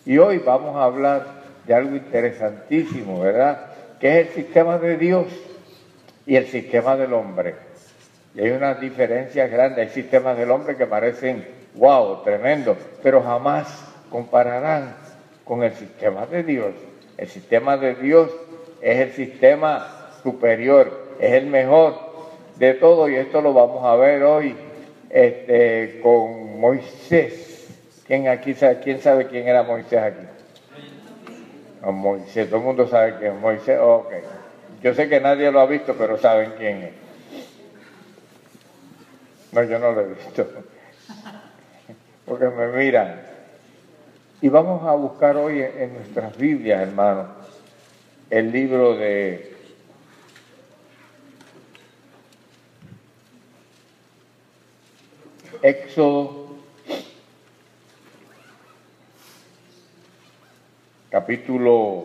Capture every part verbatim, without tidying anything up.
Y hoy vamos a hablar de algo interesantísimo, ¿verdad? Que es el sistema de Dios y el sistema del hombre. Y hay unas diferencias grandes. Hay sistemas del hombre que parecen, wow, tremendo, pero jamás compararán con el sistema de Dios. El sistema de Dios es el sistema superior, es el mejor de todo, y esto lo vamos a ver hoy este, con Moisés. ¿Quién aquí sabe, quién sabe quién era Moisés aquí? No, Moisés, todo el mundo sabe quién es Moisés. Ok. Yo sé que nadie lo ha visto, pero saben quién es. No, yo no lo he visto. Porque me miran. Y vamos a buscar hoy en nuestras Biblias, hermanos, el libro de Éxodo, capítulo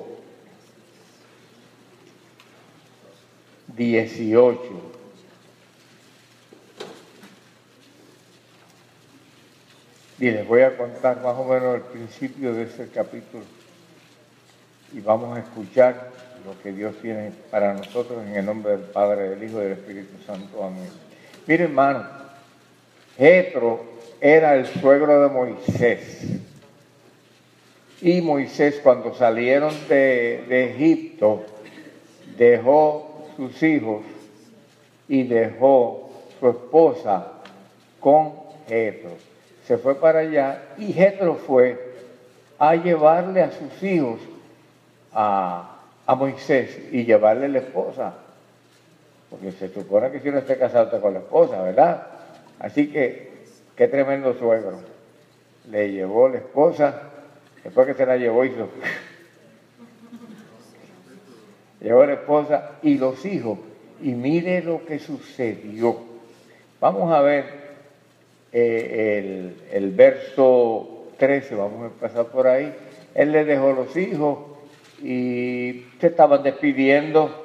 dieciocho. Y les voy a contar más o menos el principio de ese capítulo. Y vamos a escuchar lo que Dios tiene para nosotros en el nombre del Padre, del Hijo y del Espíritu Santo. Amén. Mire, hermano, Jetro era el suegro de Moisés. Y Moisés, cuando salieron de, de Egipto, dejó sus hijos y dejó su esposa con Jetro. Se fue para allá y Jetro fue a llevarle a sus hijos a, a Moisés y llevarle la esposa. Porque se supone que si uno esté casado está con la esposa, ¿verdad? Así que, qué tremendo suegro. Le llevó la esposa, después que se la llevó hizo... llevó la esposa y los hijos. Y mire lo que sucedió. Vamos a ver eh, el, el verso trece, vamos a empezar por ahí. Él le dejó los hijos y se estaban despidiendo.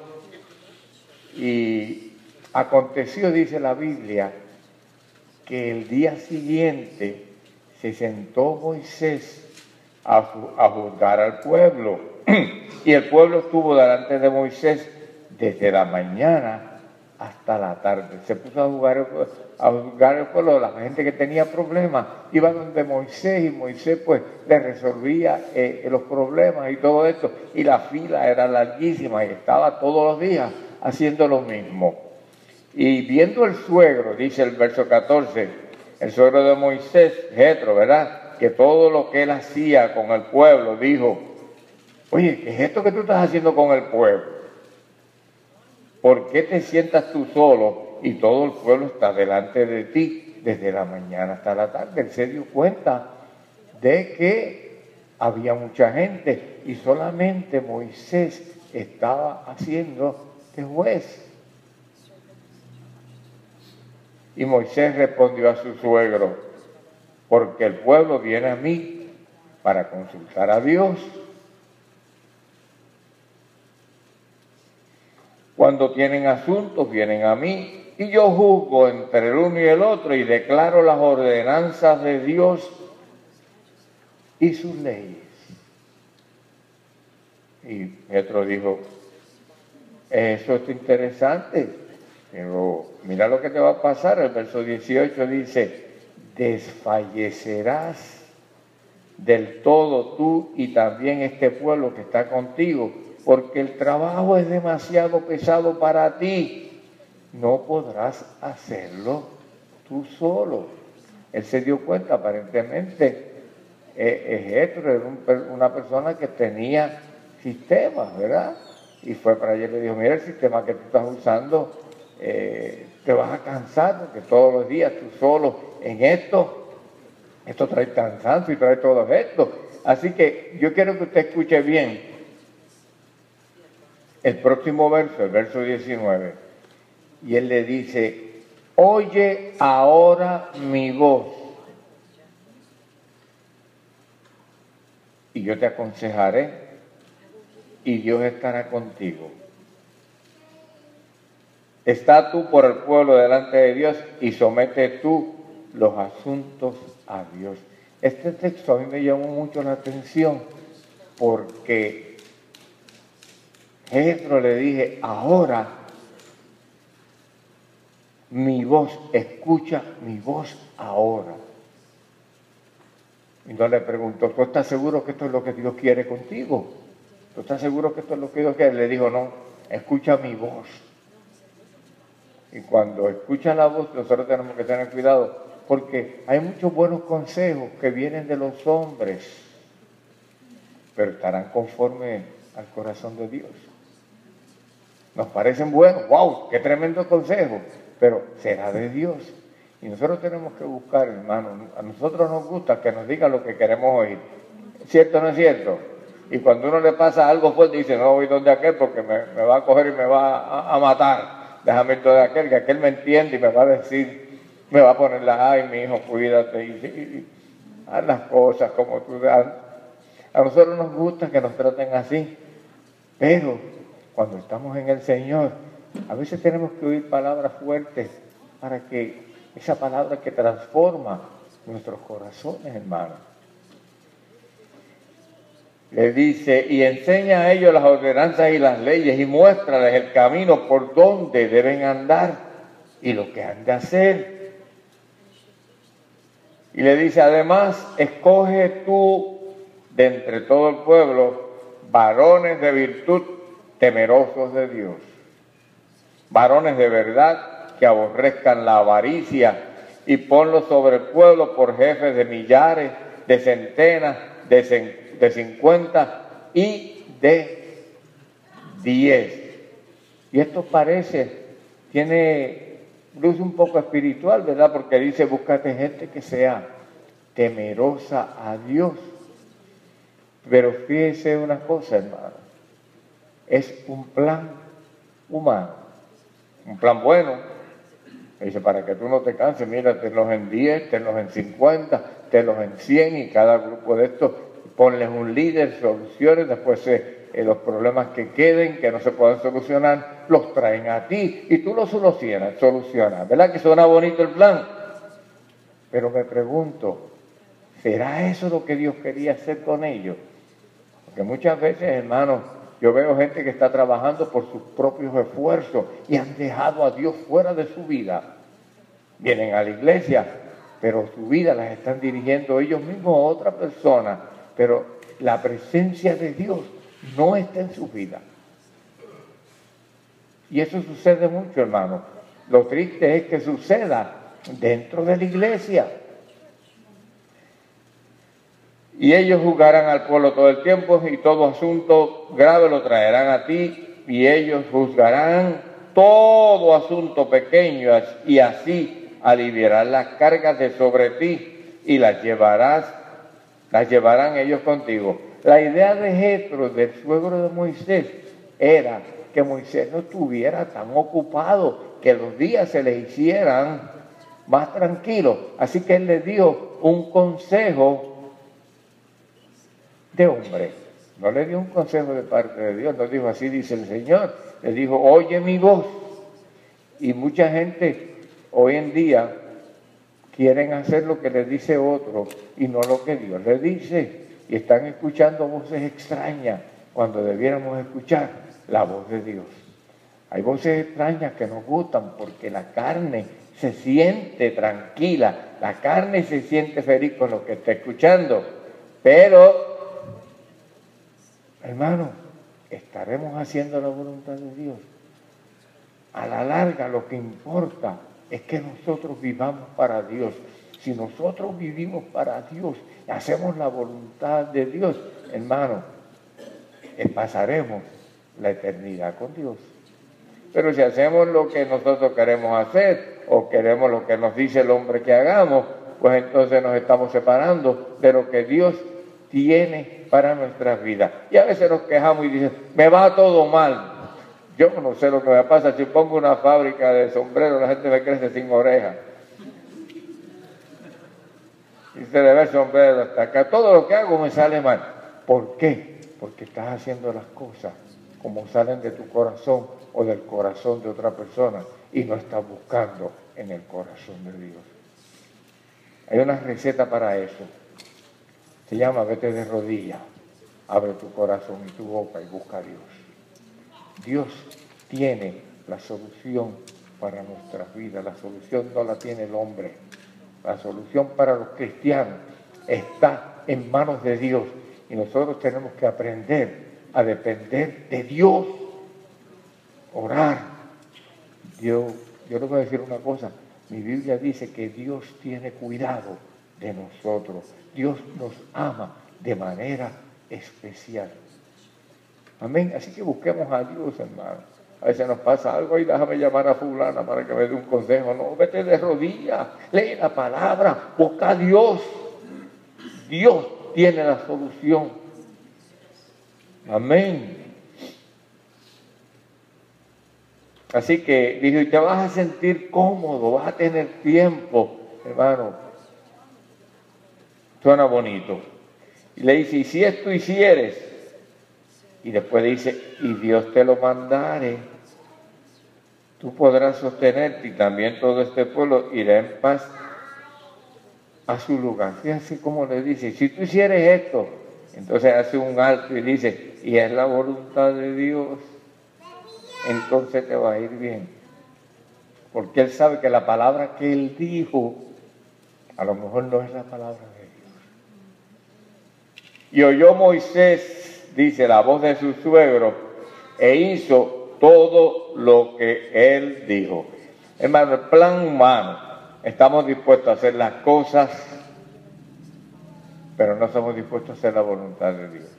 Y aconteció, dice la Biblia, que el día siguiente se sentó Moisés a, a juzgar al pueblo. Y el pueblo estuvo delante de Moisés desde la mañana hasta la tarde. Se puso a juzgar, a juzgar el pueblo. La gente que tenía problemas iba donde Moisés y Moisés pues le resolvía eh, los problemas y todo esto. Y la fila era larguísima y estaba todos los días haciendo lo mismo. Y viendo el suegro, dice el verso catorce, el suegro de Moisés, Jetro, ¿verdad? Que todo lo que él hacía con el pueblo, dijo: oye, ¿qué es esto que tú estás haciendo con el pueblo? ¿Por qué te sientas tú solo y todo el pueblo está delante de ti desde la mañana hasta la tarde? Él se dio cuenta de que había mucha gente y solamente Moisés estaba haciendo de juez. Y Moisés respondió a su suegro: porque el pueblo viene a mí para consultar a Dios. Cuando tienen asuntos, vienen a mí, y yo juzgo entre el uno y el otro, y declaro las ordenanzas de Dios y sus leyes. Y Jetro dijo: eso es interesante, pero mira lo que te va a pasar. El verso dieciocho dice: desfallecerás del todo tú y también este pueblo que está contigo, porque el trabajo es demasiado pesado para ti, no podrás hacerlo tú solo. Él se dio cuenta, aparentemente, eh, Jetro era un, una persona que tenía sistemas, ¿verdad? Y fue para allá y le dijo: mira, el sistema que tú estás usando, eh, te vas a cansar, porque todos los días tú solo en esto, esto trae cansancio y trae todo esto. Así que yo quiero que usted escuche bien el próximo verso, el verso diecinueve, y él le dice: oye ahora mi voz, y yo te aconsejaré, y Dios estará contigo. Está tú por el pueblo delante de Dios, y somete tú los asuntos a Dios. Este texto a mí me llamó mucho la atención porque Jethro le dije, ahora mi voz, escucha mi voz ahora. Y no le preguntó, ¿tú estás seguro que esto es lo que Dios quiere contigo? ¿Tú estás seguro que esto es lo que Dios quiere? Le dijo, no, escucha mi voz. Y cuando escucha la voz, nosotros tenemos que tener cuidado, porque hay muchos buenos consejos que vienen de los hombres, pero estarán conforme al corazón de Dios. Nos parecen buenos, wow, qué tremendo consejo, pero será de Dios. Y nosotros tenemos que buscar, hermano, a nosotros nos gusta que nos digan lo que queremos oír. ¿Cierto o no es cierto? Y cuando uno le pasa algo fuerte, dice, no voy donde aquel porque me, me va a coger y me va a, a matar. Déjame ir donde aquel, que aquel me entiende y me va a decir, me va a poner la, ay, mi hijo, cuídate, y, y, y haz las cosas como tú das. A nosotros nos gusta que nos traten así, pero cuando estamos en el Señor, a veces tenemos que oír palabras fuertes para que esa palabra que transforma nuestros corazones, hermano. Le dice, y enseña a ellos las ordenanzas y las leyes y muéstrales el camino por donde deben andar y lo que han de hacer. Y le dice, además, escoge tú de entre todo el pueblo varones de virtud temerosos de Dios, varones de verdad que aborrezcan la avaricia, y ponlos sobre el pueblo por jefes de millares, de centenas, de, cen, de cincuenta y de diez. Y esto parece, tiene luz un poco espiritual, ¿verdad? Porque dice, búscate gente que sea temerosa a Dios. Pero fíjese una cosa, hermano, es un plan humano, un plan bueno. Dice, para que tú no te canses, mira, tenlos en diez, tenlos en cincuenta, tenlos en cien, y cada grupo de estos, ponles un líder, soluciones, después eh, eh, los problemas que queden, que no se puedan solucionar, los traen a ti, y tú los solucionas, solucionas. ¿Verdad que suena bonito el plan? Pero me pregunto, ¿será eso lo que Dios quería hacer con ellos? Porque muchas veces, hermanos, yo veo gente que está trabajando por sus propios esfuerzos y han dejado a Dios fuera de su vida. Vienen a la iglesia, pero su vida las están dirigiendo ellos mismos a otra persona, pero la presencia de Dios no está en su vida. Y eso sucede mucho, hermano. Lo triste es que suceda dentro de la iglesia. Y ellos juzgarán al pueblo todo el tiempo, y todo asunto grave lo traerán a ti, y ellos juzgarán todo asunto pequeño, y así aliviarán las cargas de sobre ti, y las llevarás, las llevarán ellos contigo. La idea de Jethro, del suegro de Moisés, era que Moisés no estuviera tan ocupado, que los días se le hicieran más tranquilos. Así que él le dio un consejo de hombre, no le dio un consejo de parte de Dios, no dijo, así dice el Señor, le dijo, oye mi voz. Y mucha gente hoy en día quieren hacer lo que le dice otro y no lo que Dios le dice, y están escuchando voces extrañas cuando debiéramos escuchar la voz de Dios. Hay voces extrañas que nos gustan porque la carne se siente tranquila, la carne se siente feliz con lo que está escuchando, pero hermano, estaremos haciendo la voluntad de Dios. A la larga lo que importa es que nosotros vivamos para Dios. Si nosotros vivimos para Dios y hacemos la voluntad de Dios, hermano, pasaremos la eternidad con Dios. Pero si hacemos lo que nosotros queremos hacer o queremos lo que nos dice el hombre que hagamos, pues entonces nos estamos separando de lo que Dios tiene para nuestras vidas. Y a veces nos quejamos y dicen, me va todo mal. Yo no sé lo que me pasa, si pongo una fábrica de sombreros, la gente me crece sin orejas. Y se le ve el sombrero hasta acá. Todo lo que hago me sale mal. ¿Por qué? Porque estás haciendo las cosas como salen de tu corazón o del corazón de otra persona y no estás buscando en el corazón de Dios. Hay una receta para eso. Se llama vete de rodillas, abre tu corazón y tu boca y busca a Dios. Dios tiene la solución para nuestras vidas, la solución no la tiene el hombre. La solución para los cristianos está en manos de Dios y nosotros tenemos que aprender a depender de Dios, orar. Dios, yo les voy a decir una cosa, mi Biblia dice que Dios tiene cuidado de nosotros, Dios nos ama de manera especial. Amén, así que busquemos a Dios, hermano. A veces nos pasa algo y déjame llamar a fulana para que me dé un consejo. No, vete de rodillas, lee la palabra, busca a Dios. Dios tiene la solución. Amén. Así que dijo, y te vas a sentir cómodo, vas a tener tiempo, hermano. Suena bonito. Y le dice, y si esto hicieres, y después dice, y Dios te lo mandare, tú podrás sostenerte y también todo este pueblo irá en paz a su lugar. Fíjense cómo le dice, si tú hicieres esto, entonces hace un alto y dice, y es la voluntad de Dios, entonces te va a ir bien. Porque Él sabe que la palabra que Él dijo, a lo mejor no es la palabra de Dios. Y oyó Moisés, dice, la voz de su suegro, e hizo todo lo que Él dijo. Hermano, el plan humano, estamos dispuestos a hacer las cosas, pero no estamos dispuestos a hacer la voluntad de Dios.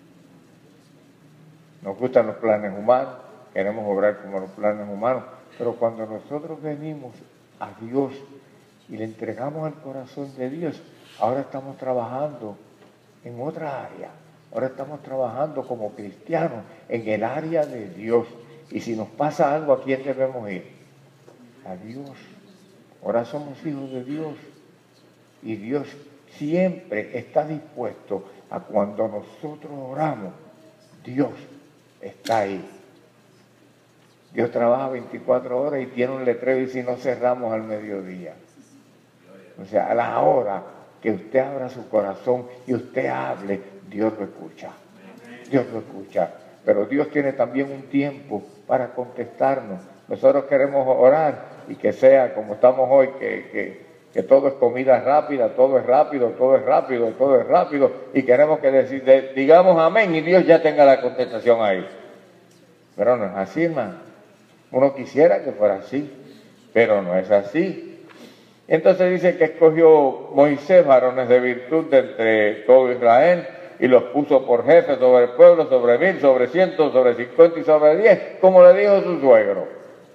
Nos gustan los planes humanos, queremos obrar como los planes humanos, pero cuando nosotros venimos a Dios y le entregamos el corazón de Dios, ahora estamos trabajando en otra área. Ahora estamos trabajando como cristianos en el área de Dios. Y si nos pasa algo, ¿a quién debemos ir? A Dios. Ahora somos hijos de Dios. Y Dios siempre está dispuesto a cuando nosotros oramos, Dios está ahí. Dios trabaja veinticuatro horas y tiene un letrero y si no cerramos al mediodía. O sea, a la hora que usted abra su corazón y usted hable, Dios lo escucha. Dios lo escucha. Pero Dios tiene también un tiempo para contestarnos. Nosotros queremos orar y que sea como estamos hoy, que, que, que todo es comida rápida, todo es rápido, todo es rápido, todo es rápido, y queremos que decir, de, digamos amén y Dios ya tenga la contestación ahí. Pero no es así, hermano. Uno quisiera que fuera así, pero no es así. Entonces dice que escogió Moisés varones de virtud de entre todo Israel, y los puso por jefes sobre el pueblo, sobre mil, sobre cientos, sobre cincuenta y sobre diez, como le dijo su suegro.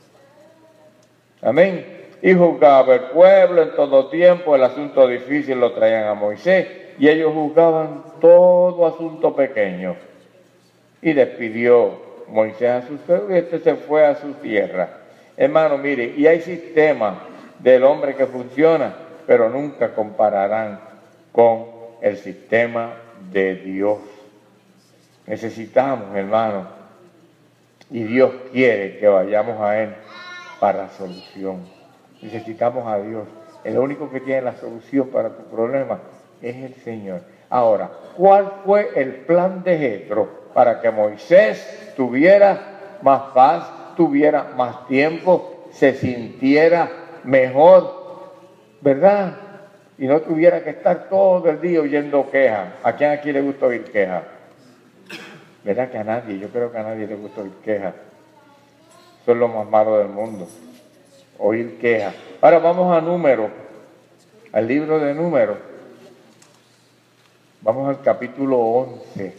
Amén. Y juzgaba el pueblo en todo tiempo, el asunto difícil lo traían a Moisés, y ellos juzgaban todo asunto pequeño. Y despidió Moisés a su suegro, y este se fue a su tierra. Hermano, mire, y hay sistemas del hombre que funciona, pero nunca compararán con el sistema de Dios. Necesitamos, hermano, y Dios quiere que vayamos a Él para solución. Necesitamos a Dios. El único que tiene la solución para tu problema es el Señor. Ahora, ¿cuál fue el plan de Jetro para que Moisés tuviera más paz, tuviera más tiempo, se sintiera mejor, ¿verdad? Y no tuviera que estar todo el día oyendo quejas? ¿A quién aquí le gusta oír quejas? ¿Verdad que a nadie? Yo creo que a nadie le gusta oír quejas. Eso es lo más malo del mundo, oír quejas. Ahora vamos a Números, al libro de Números. Vamos al capítulo once.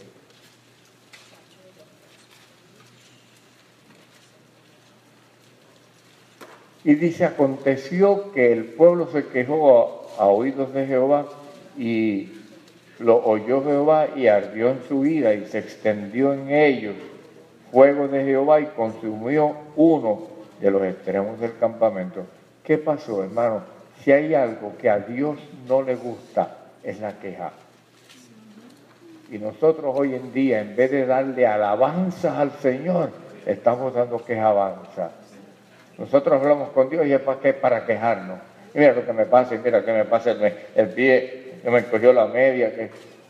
Y dice, aconteció que el pueblo se quejó a, a oídos de Jehová, y lo oyó Jehová y ardió en su ira, y se extendió en ellos fuego de Jehová y consumió uno de los extremos del campamento. ¿Qué pasó, hermano? Si hay algo que a Dios no le gusta, es la queja. Y nosotros hoy en día, en vez de darle alabanzas al Señor, estamos dando quejabanzas. Nosotros hablamos con Dios y es para qué, para quejarnos. Y mira lo que me pasa, y mira que me pasa el, el pie, que me encogió la media, que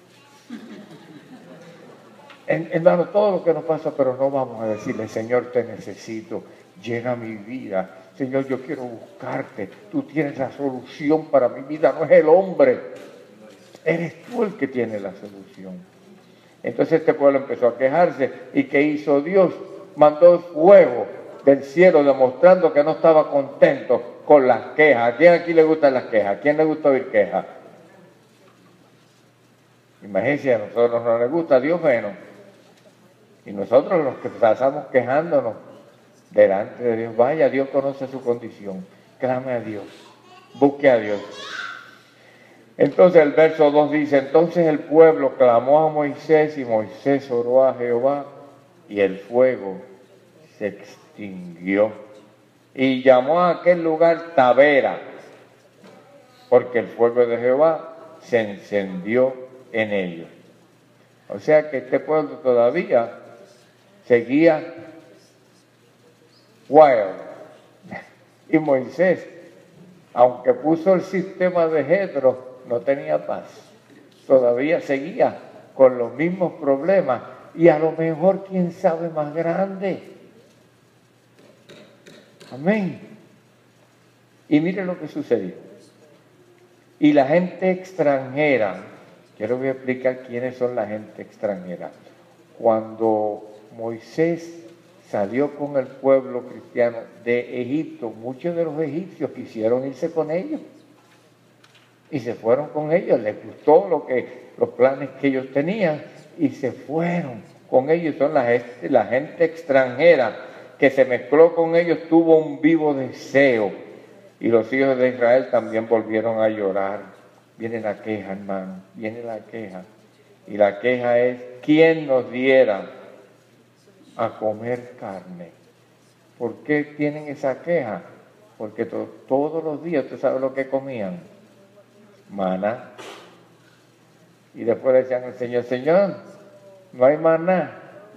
hermano, todo lo que nos pasa, pero no vamos a decirle, Señor, te necesito, llena mi vida. Señor, yo quiero buscarte. Tú tienes la solución para mi vida, no es el hombre. Eres tú el que tiene la solución. Entonces este pueblo empezó a quejarse. ¿Y qué hizo Dios? Mandó fuego del cielo demostrando que no estaba contento con las quejas. ¿A quién aquí le gustan las quejas? ¿A quién le gusta oír quejas? Imagínense, a nosotros no les gusta, a Dios menos. Y nosotros los que pasamos quejándonos delante de Dios, vaya, Dios conoce su condición. Clame a Dios, busque a Dios. Entonces el verso dos dice, entonces el pueblo clamó a Moisés y Moisés oró a Jehová y el fuego se extinguió. Y llamó a aquel lugar Tabera, porque el fuego de Jehová se encendió en ellos. O sea que este pueblo todavía seguía wild. Y Moisés, aunque puso el sistema de Jetro, no tenía paz. Todavía seguía con los mismos problemas y a lo mejor, quién sabe, más grande. Amén. Y mire lo que sucedió. Y la gente extranjera, yo les voy a explicar quiénes son la gente extranjera. Cuando Moisés salió con el pueblo cristiano de Egipto, muchos de los egipcios quisieron irse con ellos. Y se fueron con ellos, les gustó lo que, los planes que ellos tenían y se fueron con ellos. Son la gente, la gente extranjera que se mezcló con ellos, tuvo un vivo deseo. Y los hijos de Israel también volvieron a llorar. Viene la queja, hermano, viene la queja. Y la queja es, ¿quién nos diera a comer carne? ¿Por qué tienen esa queja? Porque to- todos los días, ¿usted sabe lo que comían? Maná. Y después le decían al Señor, Señor, no hay maná.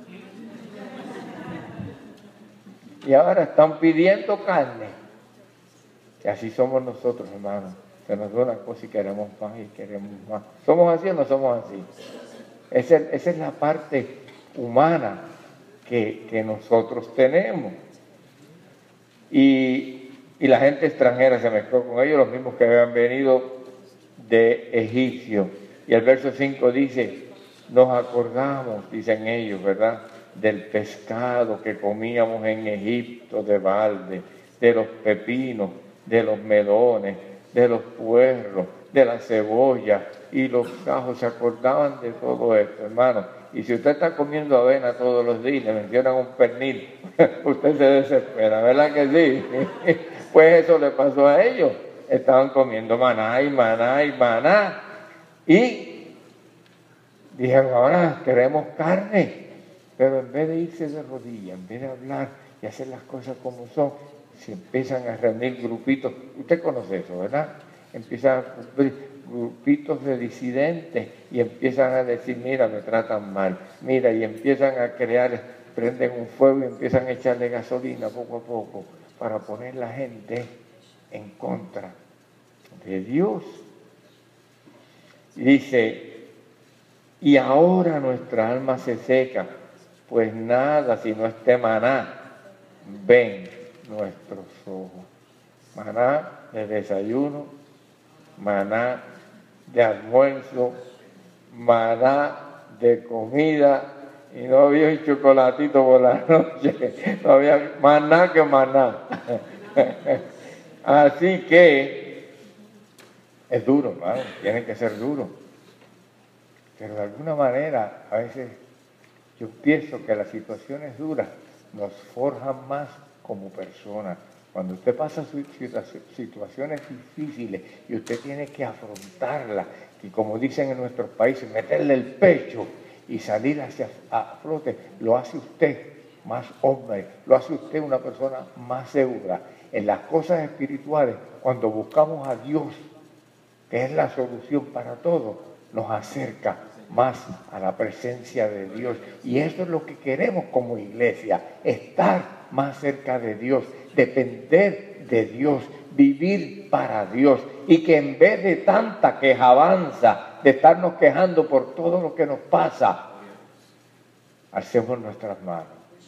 Y ahora están pidiendo carne. Y así somos nosotros, hermanos. Se nos da una cosa y queremos más y queremos más. ¿Somos así o no somos así? Esa, esa es la parte humana que, que nosotros tenemos. Y, y la gente extranjera se mezcló con ellos, los mismos que habían venido de Egipcio. Y el verso cinco dice, nos acordamos, dicen ellos, ¿verdad?, del pescado que comíamos en Egipto de balde, de los pepinos, de los melones, de los puerros, de la cebolla y los ajos. Se acordaban de todo esto, hermano. Y si usted está comiendo avena todos los días, le mencionan un pernil, usted se desespera, ¿verdad que sí? Pues eso le pasó a ellos. Estaban comiendo maná y maná y maná. Y dijeron, ahora queremos carne. Pero en vez de irse de rodillas, en vez de hablar y hacer las cosas como son, se empiezan a reunir grupitos. Usted conoce eso, ¿verdad? Empiezan a cumplir grupitos de disidentes y empiezan a decir, mira, me tratan mal. Mira, y empiezan a crear, prenden un fuego y empiezan a echarle gasolina poco a poco para poner la gente en contra de Dios. Y dice, y ahora nuestra alma se seca, pues nada sino este maná ven nuestros ojos. Maná de desayuno, maná de almuerzo, maná de comida, y no había un chocolatito por la noche, no había maná que maná. Así que es duro, ¿vale? Tiene que ser duro. Pero de alguna manera, a veces yo pienso que las situaciones duras nos forjan más como personas. Cuando usted pasa situaciones difíciles y usted tiene que afrontarlas, y como dicen en nuestros países, meterle el pecho y salir hacia a flote, lo hace usted más hombre, lo hace usted una persona más segura. En las cosas espirituales, cuando buscamos a Dios, que es la solución para todo, nos acerca más a la presencia de Dios. Y eso es lo que queremos como iglesia, estar más cerca de Dios, depender de Dios, vivir para Dios. Y que en vez de tanta quejabanza, de estarnos quejando por todo lo que nos pasa, alcemos nuestras manos.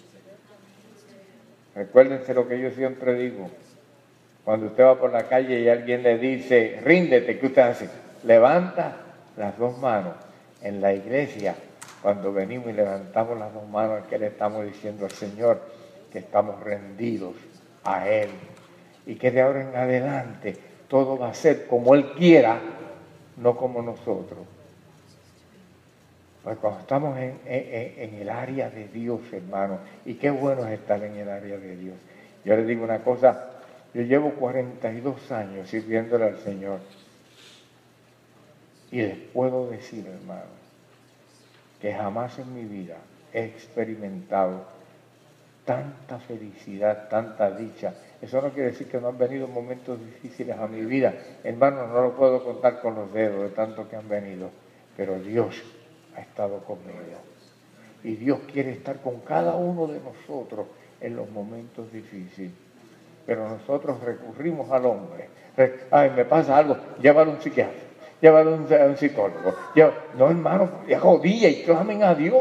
Recuérdense lo que yo siempre digo. Cuando usted va por la calle y alguien le dice, ríndete, ¿qué usted hace? Levanta las dos manos. En la iglesia, cuando venimos y levantamos las dos manos, es que le estamos diciendo al Señor que estamos rendidos a Él. Y que de ahora en adelante todo va a ser como Él quiera, no como nosotros. Pues cuando estamos en, en, en el área de Dios, hermano, y qué bueno es estar en el área de Dios. Yo les digo una cosa, yo llevo cuarenta y dos años sirviéndole al Señor. Y les puedo decir, hermano, que jamás en mi vida he experimentado tanta felicidad, tanta dicha. Eso no quiere decir que no han venido momentos difíciles a mi vida. Hermano, no lo puedo contar con los dedos de tanto que han venido. Pero Dios ha estado conmigo. Y Dios quiere estar con cada uno de nosotros en los momentos difíciles. Pero nosotros recurrimos al hombre. Ay, me pasa algo, llévalo a un psiquiatra, llévalo a un, a un psicólogo. Llévalo. No, hermano, ya jodía y clamen a Dios.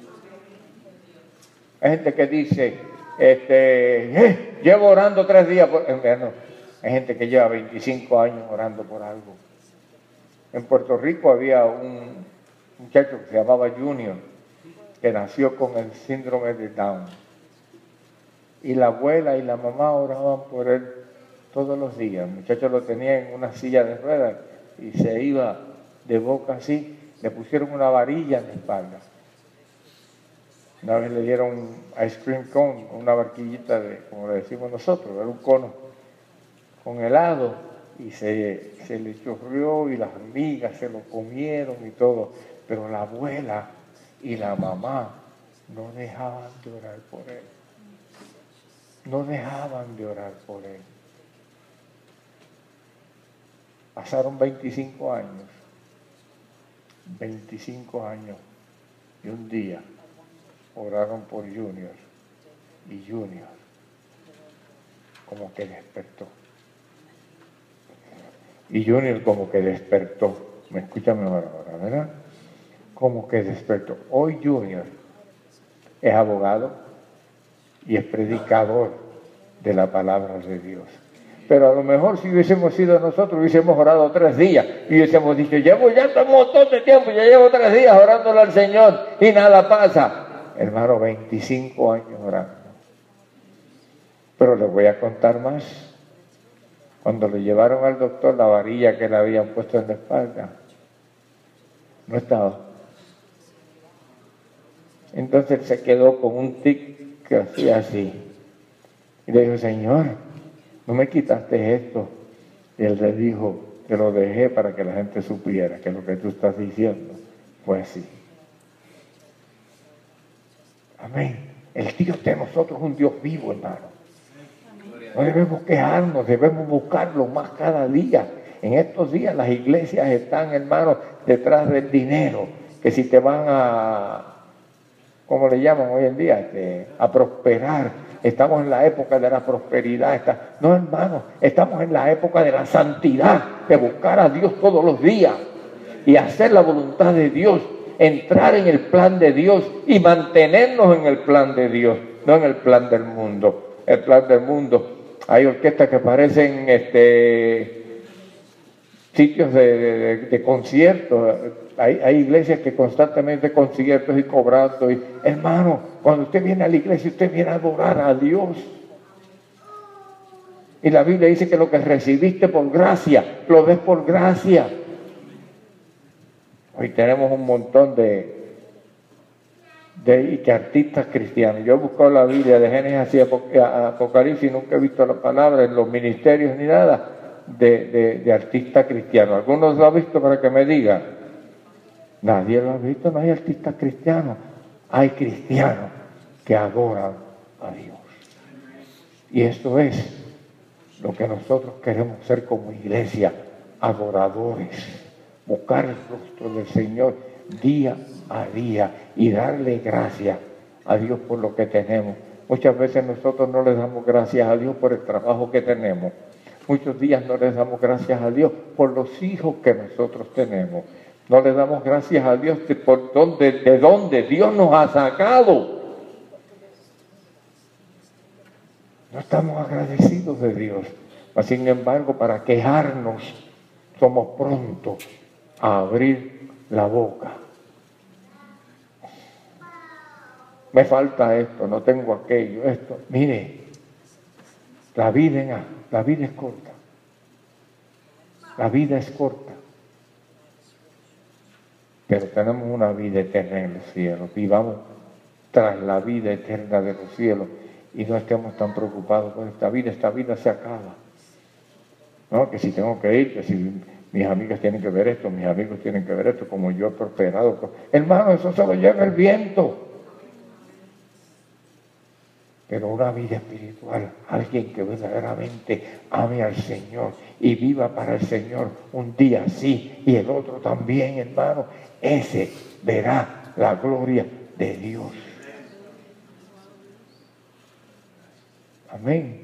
Hay gente que dice, este, eh, llevo orando tres días por... No, hay gente que lleva veinticinco años orando por algo. En Puerto Rico había un muchacho que se llamaba Junior, que nació con el síndrome de Down. Y la abuela y la mamá oraban por él todos los días. El muchacho lo tenía en una silla de ruedas y se iba de boca así. Le pusieron una varilla en la espalda. Una vez le dieron un ice cream cone, una barquillita de, como le decimos nosotros, era un cono con helado, y se, se le chorreó y las amigas se lo comieron y todo. Pero la abuela y la mamá no dejaban de orar por él. No dejaban de orar por él. Pasaron veinticinco años. veinticinco años. Y un día oraron por Junior. Y Junior como que despertó. Y Junior como que despertó. ¿Me escuchan ahora, verdad? Como que despertó. Hoy Junior es abogado y es predicador de la palabra de Dios. Pero a lo mejor si hubiésemos sido nosotros, hubiésemos orado tres días y hubiésemos dicho, llevo ya un montón de tiempo, ya llevo tres días orándole al Señor y nada pasa. Hermano, veinticinco años orando. Pero les voy a contar más. Cuando le llevaron al doctor la varilla que le habían puesto en la espalda, no estaba. Entonces él se quedó con un tic que hacía así. Y le dijo, Señor, no me quitaste esto. Y él le dijo, te lo dejé para que la gente supiera que lo que tú estás diciendo fue así. Amén. El Dios de nosotros es un Dios vivo, hermano. No debemos quejarnos, debemos buscarlo más cada día. En estos días las iglesias están, hermanos, detrás del dinero. Que si te van a, ¿cómo le llaman hoy en día? Este, a prosperar. Estamos en la época de la prosperidad. Está, no, hermano, estamos en la época de la santidad, de buscar a Dios todos los días y hacer la voluntad de Dios, entrar en el plan de Dios y mantenernos en el plan de Dios, no en el plan del mundo. El plan del mundo. Hay orquestas que parecen este, sitios de, de, de conciertos. Hay, hay iglesias que constantemente conciertos y cobrando. Y, hermano, cuando usted viene a la iglesia, usted viene a adorar a Dios. Y la Biblia dice que lo que recibiste por gracia, lo des por gracia. Hoy tenemos un montón de... de y que artistas cristianos. Yo he buscado la Biblia de Génesis a Apocalipsis y nunca he visto la palabra en los ministerios ni nada de, de, de artistas cristianos. ¿Algunos lo han visto para que me digan? Nadie lo ha visto, no hay artistas cristianos. Hay cristianos que adoran a Dios. Y esto es lo que nosotros queremos ser como iglesia, adoradores. Buscar el rostro del Señor día a día y darle gracias a Dios por lo que tenemos. Muchas veces nosotros no le damos gracias a Dios por el trabajo que tenemos. Muchos días no les damos gracias a Dios por los hijos que nosotros tenemos. No le damos gracias a Dios de, por donde, de dónde Dios nos ha sacado. No estamos agradecidos de Dios. Sin embargo, para quejarnos, somos prontos a abrir la boca. Me falta esto, no tengo aquello, esto. Mire, la vida, la vida es corta. La vida es corta. Pero tenemos una vida eterna en los cielos. Vivamos tras la vida eterna de los cielos y no estemos tan preocupados por esta vida. Esta vida se acaba. No, que si tengo que ir, que si mis amigas tienen que ver esto, mis amigos tienen que ver esto, como yo he prosperado. Hermano, eso se lo lleva el viento. Pero una vida espiritual, alguien que verdaderamente ame al Señor y viva para el Señor un día sí y el otro también, hermano, ese verá la gloria de Dios. Amén.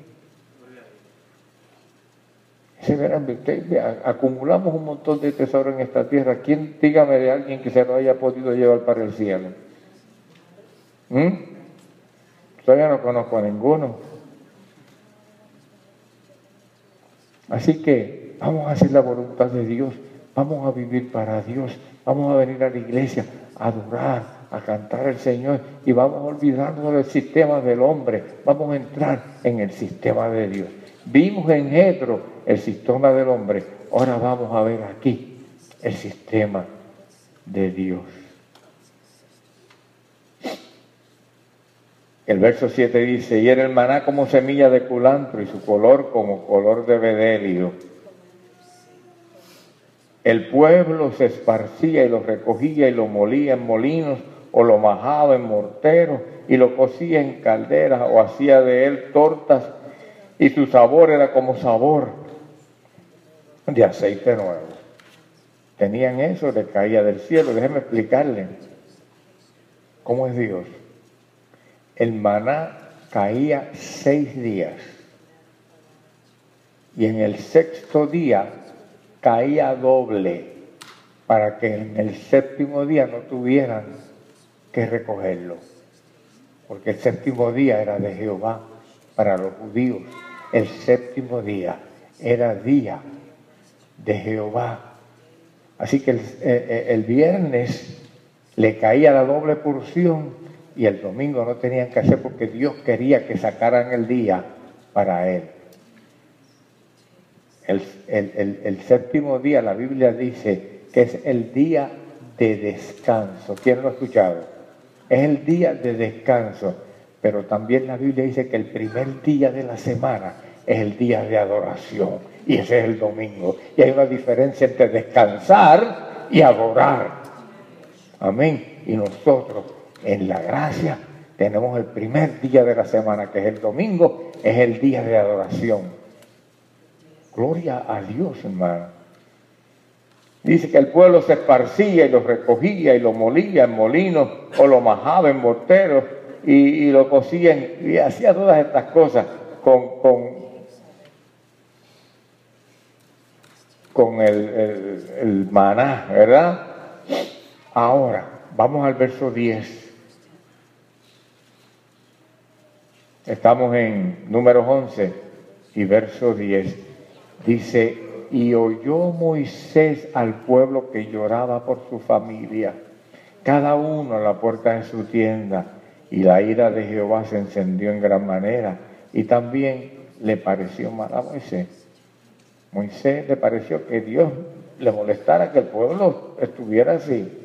Ese verá, usted, acumulamos un montón de tesoro en esta tierra. ¿Quién, dígame de alguien que se lo haya podido llevar para el cielo? ¿Mm? Todavía no conozco a ninguno. Así que vamos a hacer la voluntad de Dios, vamos a vivir para Dios, vamos a venir a la iglesia a adorar, a cantar al Señor y vamos a olvidarnos del sistema del hombre, vamos a entrar en el sistema de Dios. Vimos en Jetro el sistema del hombre, ahora vamos a ver aquí el sistema de Dios. El verso siete dice, y era el maná como semilla de culantro y su color como color de bedelio. El pueblo se esparcía y lo recogía y lo molía en molinos o lo majaba en morteros y lo cocía en calderas o hacía de él tortas y su sabor era como sabor de aceite nuevo. Tenían eso, le caía del cielo. Déjenme explicarle cómo es Dios. El maná caía seis días y en el sexto día caía doble para que en el séptimo día no tuvieran que recogerlo, porque el séptimo día era de Jehová para los judíos. El séptimo día era día de Jehová. Así que el, el, el viernes le caía la doble porción y el domingo no tenían que hacer porque Dios quería que sacaran el día para Él. El, el, el, el séptimo día, la Biblia dice que es el día de descanso. ¿Quién lo ha escuchado? Es el día de descanso, pero también la Biblia dice que el primer día de la semana es el día de adoración y ese es el domingo. Y hay una diferencia entre descansar y adorar. Amén. Y nosotros en la gracia tenemos el primer día de la semana, que es el domingo, es el día de adoración. Gloria a Dios, hermano. Dice que el pueblo se esparcía y lo recogía y lo molía en molinos o lo majaba en morteros y, y lo cocía en, y hacía todas estas cosas con, con, con el, el, el maná, ¿verdad? Ahora, vamos al verso diez. Estamos en Números once y verso diez. Dice, y oyó Moisés al pueblo que lloraba por su familia, cada uno a la puerta de su tienda, y la ira de Jehová se encendió en gran manera, y también le pareció mal a Moisés. Moisés le pareció que Dios le molestara que el pueblo estuviera así.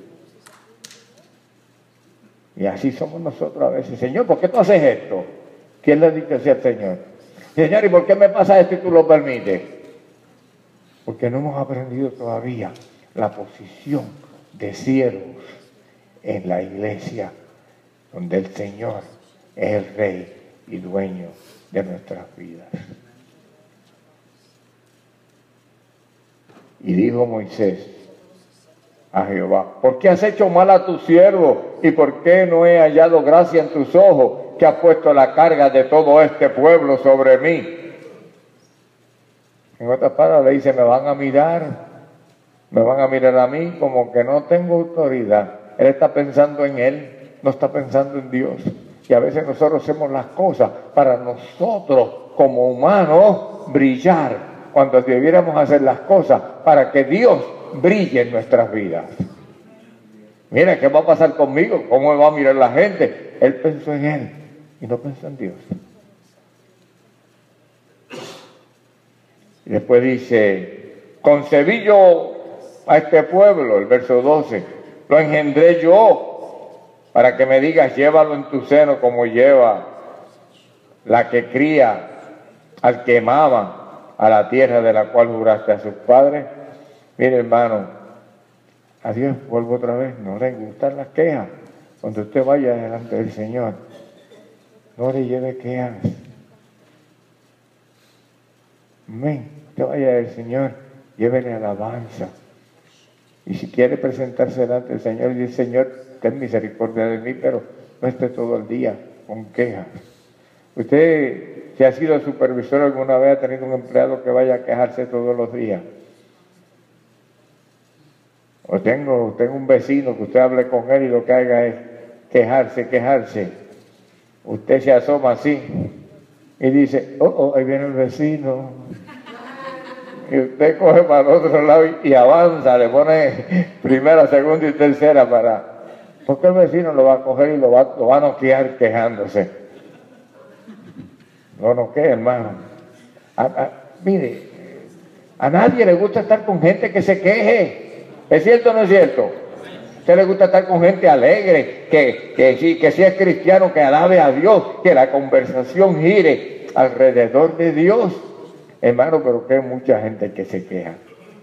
Y así somos nosotros a veces. Señor, ¿por qué tú haces esto? ¿Quién le dice así al Señor? Señor, ¿y por qué me pasa esto y tú lo permites? Porque no hemos aprendido todavía la posición de siervos en la iglesia, donde el Señor es el Rey y dueño de nuestras vidas. Y dijo Moisés a Jehová, ¿por qué has hecho mal a tu siervo? ¿Y por qué no he hallado gracia en tus ojos, que has puesto la carga de todo este pueblo sobre mí? En otras palabras le dice, me van a mirar Me van a mirar a mí como que no tengo autoridad. Él está pensando en él, no está pensando en Dios. Y a veces nosotros hacemos las cosas para nosotros como humanos brillar, cuando debiéramos hacer las cosas para que Dios brille en nuestras vidas. Mira, ¿qué va a pasar conmigo? ¿Cómo me va a mirar la gente? Él pensó en él y no pensó en Dios. Y después dice, concebí yo a este pueblo, el verso doce, lo engendré yo, para que me digas, llévalo en tu seno como lleva la que cría al que amaba a la tierra de la cual juraste a sus padres. Mire, hermano, a Dios, vuelvo otra vez, no le gustan las quejas. Cuando usted vaya delante del Señor, no le lleve quejas. Amén. Usted vaya del Señor, llévele alabanza. Y si quiere presentarse delante del Señor y dice, Señor, ten misericordia de mí, pero no esté todo el día con quejas. Usted, si ha sido supervisor alguna vez, ha tenido un empleado que vaya a quejarse todos los días. O tengo, tengo un vecino que usted hable con él y lo que haga es quejarse, quejarse. Usted se asoma así y dice, oh, oh, ahí viene el vecino. Y usted coge para el otro lado y avanza, le pone primera, segunda y tercera para... Porque el vecino lo va a coger y lo va, lo va a noquear quejándose. No noquea, hermano. A, a, mire, a nadie le gusta estar con gente que se queje. ¿Es cierto o no es cierto? ¿A usted le gusta estar con gente alegre, que, que, que, que si es cristiano, que alabe a Dios, que la conversación gire alrededor de Dios? Hermano, pero que hay mucha gente que se queja.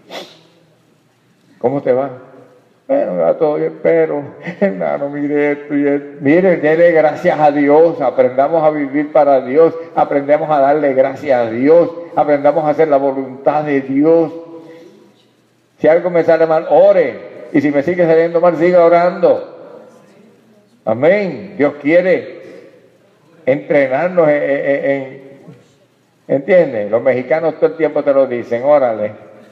¿Cómo te va? Bueno, me va todo bien, pero, hermano, mire esto y esto. Mire, dele gracias a Dios, aprendamos a vivir para Dios, aprendemos a darle gracias a Dios, aprendamos a hacer la voluntad de Dios. Si algo me sale mal, ore. Y si me sigue saliendo mal, siga orando. Amén. Dios quiere entrenarnos en... en, en ¿entiendes? Los mexicanos todo el tiempo te lo dicen, órale.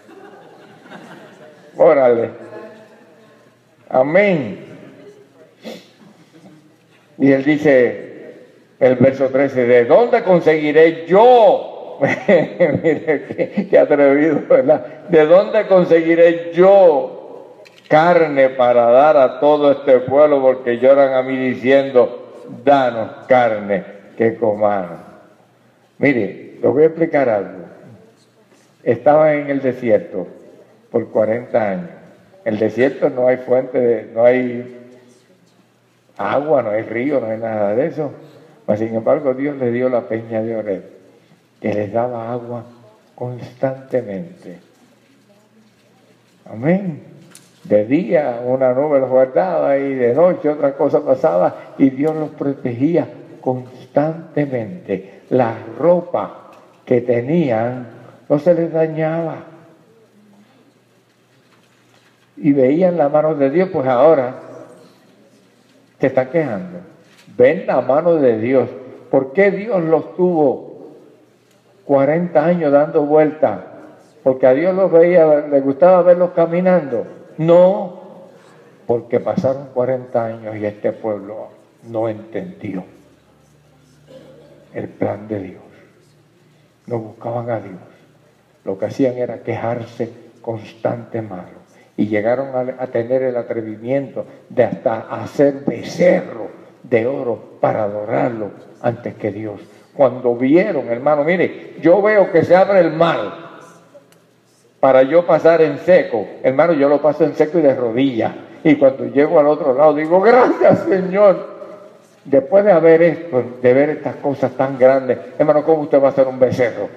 Órale. Amén. Y él dice, el verso trece, ¿de dónde conseguiré yo? Mire, qué, qué atrevido, ¿verdad? ¿De dónde conseguiré yo carne para dar a todo este pueblo? Porque lloran a mí diciendo, danos carne que comamos. Mire, les voy a explicar algo. Estaba en el desierto por cuarenta años. En el desierto no hay fuente, de, no hay agua, no hay río, no hay nada de eso. Mas, sin embargo, Dios les dio la peña de Oreb, que les daba agua constantemente. Amén. De día una nube los guardaba y de noche otra cosa pasaba y Dios los protegía constantemente. La ropa que tenían no se les dañaba. Y veían la mano de Dios, pues ahora se están quejando. Ven la mano de Dios. ¿Por qué Dios los tuvo cuarenta años dando vueltas? Porque a Dios los veía, le gustaba verlos caminando. No, porque pasaron cuarenta años y este pueblo no entendió el plan de Dios. No buscaban a Dios. Lo que hacían era quejarse constante malo. Y llegaron a, a tener el atrevimiento de hasta hacer becerro de oro para adorarlo antes que Dios. Cuando vieron, hermano, mire, yo veo que se abre el mar para yo pasar en seco. Hermano, yo lo paso en seco y de rodillas. Y cuando llego al otro lado digo, gracias, Señor. Después de haber esto, de ver estas cosas tan grandes, hermano, ¿cómo usted va a hacer un becerro?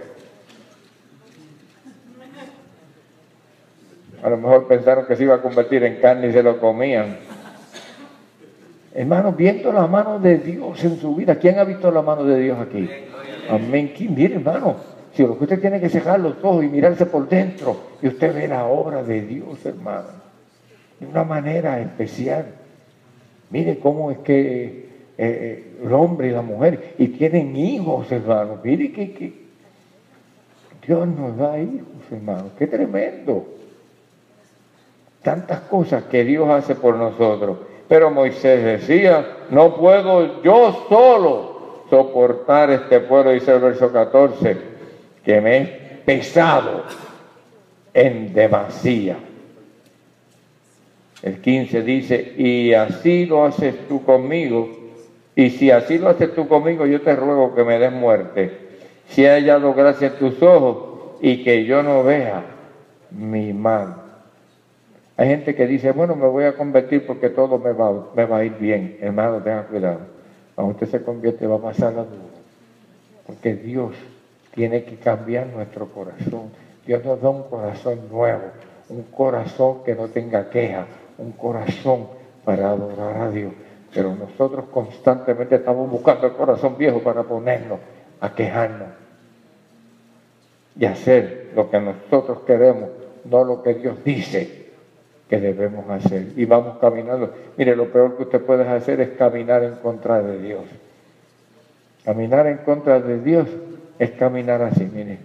A lo mejor pensaron que se iba a convertir en carne y se lo comían. Hermano, viendo la mano de Dios en su vida. ¿Quién ha visto la mano de Dios aquí? Amén. Mire, hermano, si lo que usted tiene que cerrar los ojos y mirarse por dentro, y usted ve la obra de Dios, hermano, de una manera especial. Mire cómo es que eh, el hombre y la mujer, y tienen hijos, hermano. Mire que, que Dios nos da hijos, hermano. Qué tremendo. tantas cosas que Dios hace por nosotros. Pero Moisés decía, no puedo yo solo soportar este pueblo, dice el verso catorce, que me es pesado en demasía. El quince dice, y así lo haces tú conmigo, y si así lo haces tú conmigo, yo te ruego que me des muerte, si he hallado gracia en tus ojos, y que yo no vea mi mal. Hay gente que dice, bueno, me voy a convertir porque todo me va, me va a ir bien. Hermano, tenga cuidado. Cuando usted se convierte va a pasar la duda. Porque Dios tiene que cambiar nuestro corazón. Dios nos da un corazón nuevo, un corazón que no tenga queja, un corazón para adorar a Dios. Pero nosotros constantemente estamos buscando el corazón viejo para ponernos a quejarnos y hacer lo que nosotros queremos, no lo que Dios dice que debemos hacer. Y vamos caminando. Mire, lo peor que usted puede hacer es caminar en contra de Dios. Caminar en contra de Dios es caminar así, mire.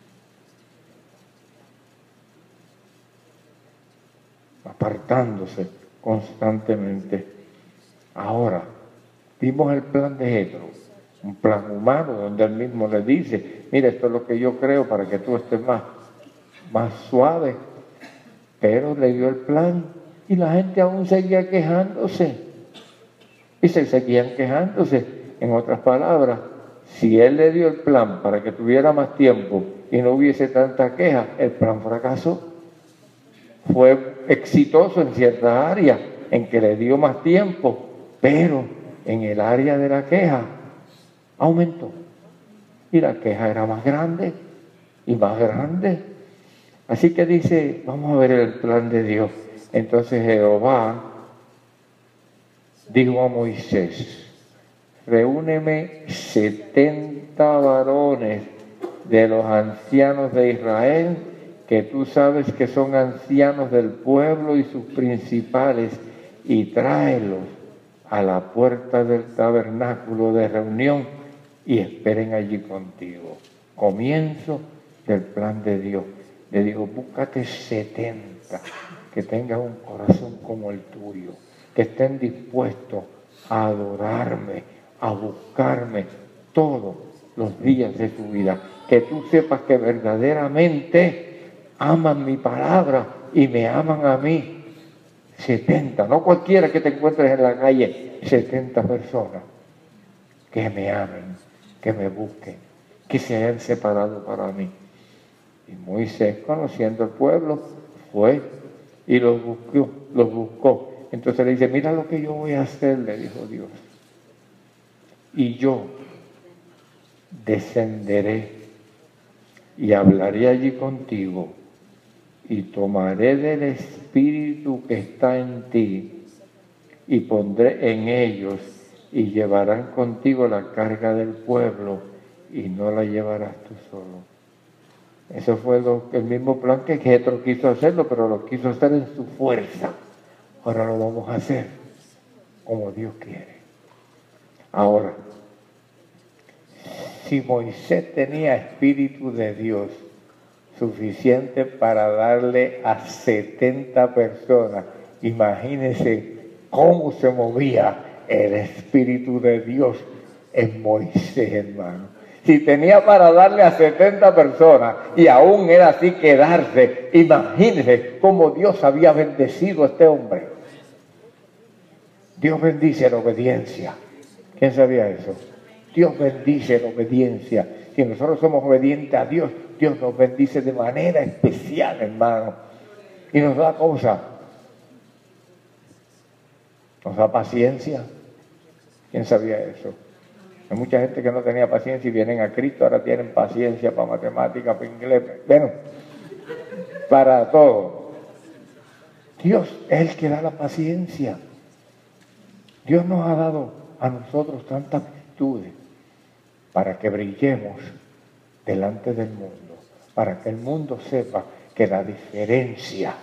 Apartándose constantemente. Ahora, vimos el plan de Jetro, un plan humano donde él mismo le dice, mira, esto es lo que yo creo para que tú estés más, más suave. Pero le dio el plan y la gente aún seguía quejándose. Y se seguían quejándose. En otras palabras, si él le dio el plan para que tuviera más tiempo y no hubiese tanta queja, el plan fracasó. Fue exitoso en ciertas áreas en que le dio más tiempo, pero en el área de la queja aumentó. Y la queja era más grande y más grande. Así que dice, vamos a ver el plan de Dios. Entonces Jehová dijo a Moisés, reúneme setenta varones de los ancianos de Israel, que tú sabes que son ancianos del pueblo y sus principales, y tráelos a la puerta del tabernáculo de reunión y esperen allí contigo. Comienzo del plan de Dios. Le digo, búscate setenta que tengan un corazón como el tuyo, que estén dispuestos a adorarme, a buscarme todos los días de su vida. Que tú sepas que verdaderamente aman mi palabra y me aman a mí. setenta, no cualquiera que te encuentres en la calle, setenta personas que me amen, que me busquen, que se hayan separado para mí. Y Moisés, conociendo el pueblo, fue y los buscó, los buscó. Entonces le dice, mira lo que yo voy a hacer, le dijo Dios. Y yo descenderé y hablaré allí contigo y tomaré del espíritu que está en ti y pondré en ellos y llevarán contigo la carga del pueblo y no la llevarás tú solo. Eso fue lo, el mismo plan que Jetro quiso hacerlo, pero lo quiso hacer en su fuerza. Ahora lo vamos a hacer como Dios quiere. Ahora, si Moisés tenía espíritu de Dios suficiente para darle a setenta personas, imagínense cómo se movía el espíritu de Dios en Moisés, hermano. Si tenía para darle a setenta personas y aún era así quedarse, imagínense cómo Dios había bendecido a este hombre. Dios bendice la obediencia. ¿Quién sabía eso? Dios bendice la obediencia. Si nosotros somos obedientes a Dios, Dios nos bendice de manera especial, hermano. Y nos da cosas. Nos da paciencia. ¿Quién sabía eso? Hay mucha gente que no tenía paciencia y vienen a Cristo, ahora tienen paciencia para matemáticas, para inglés, bueno, para todo. Dios es el que da la paciencia. Dios nos ha dado a nosotros tantas virtudes para que brillemos delante del mundo, para que el mundo sepa que la diferencia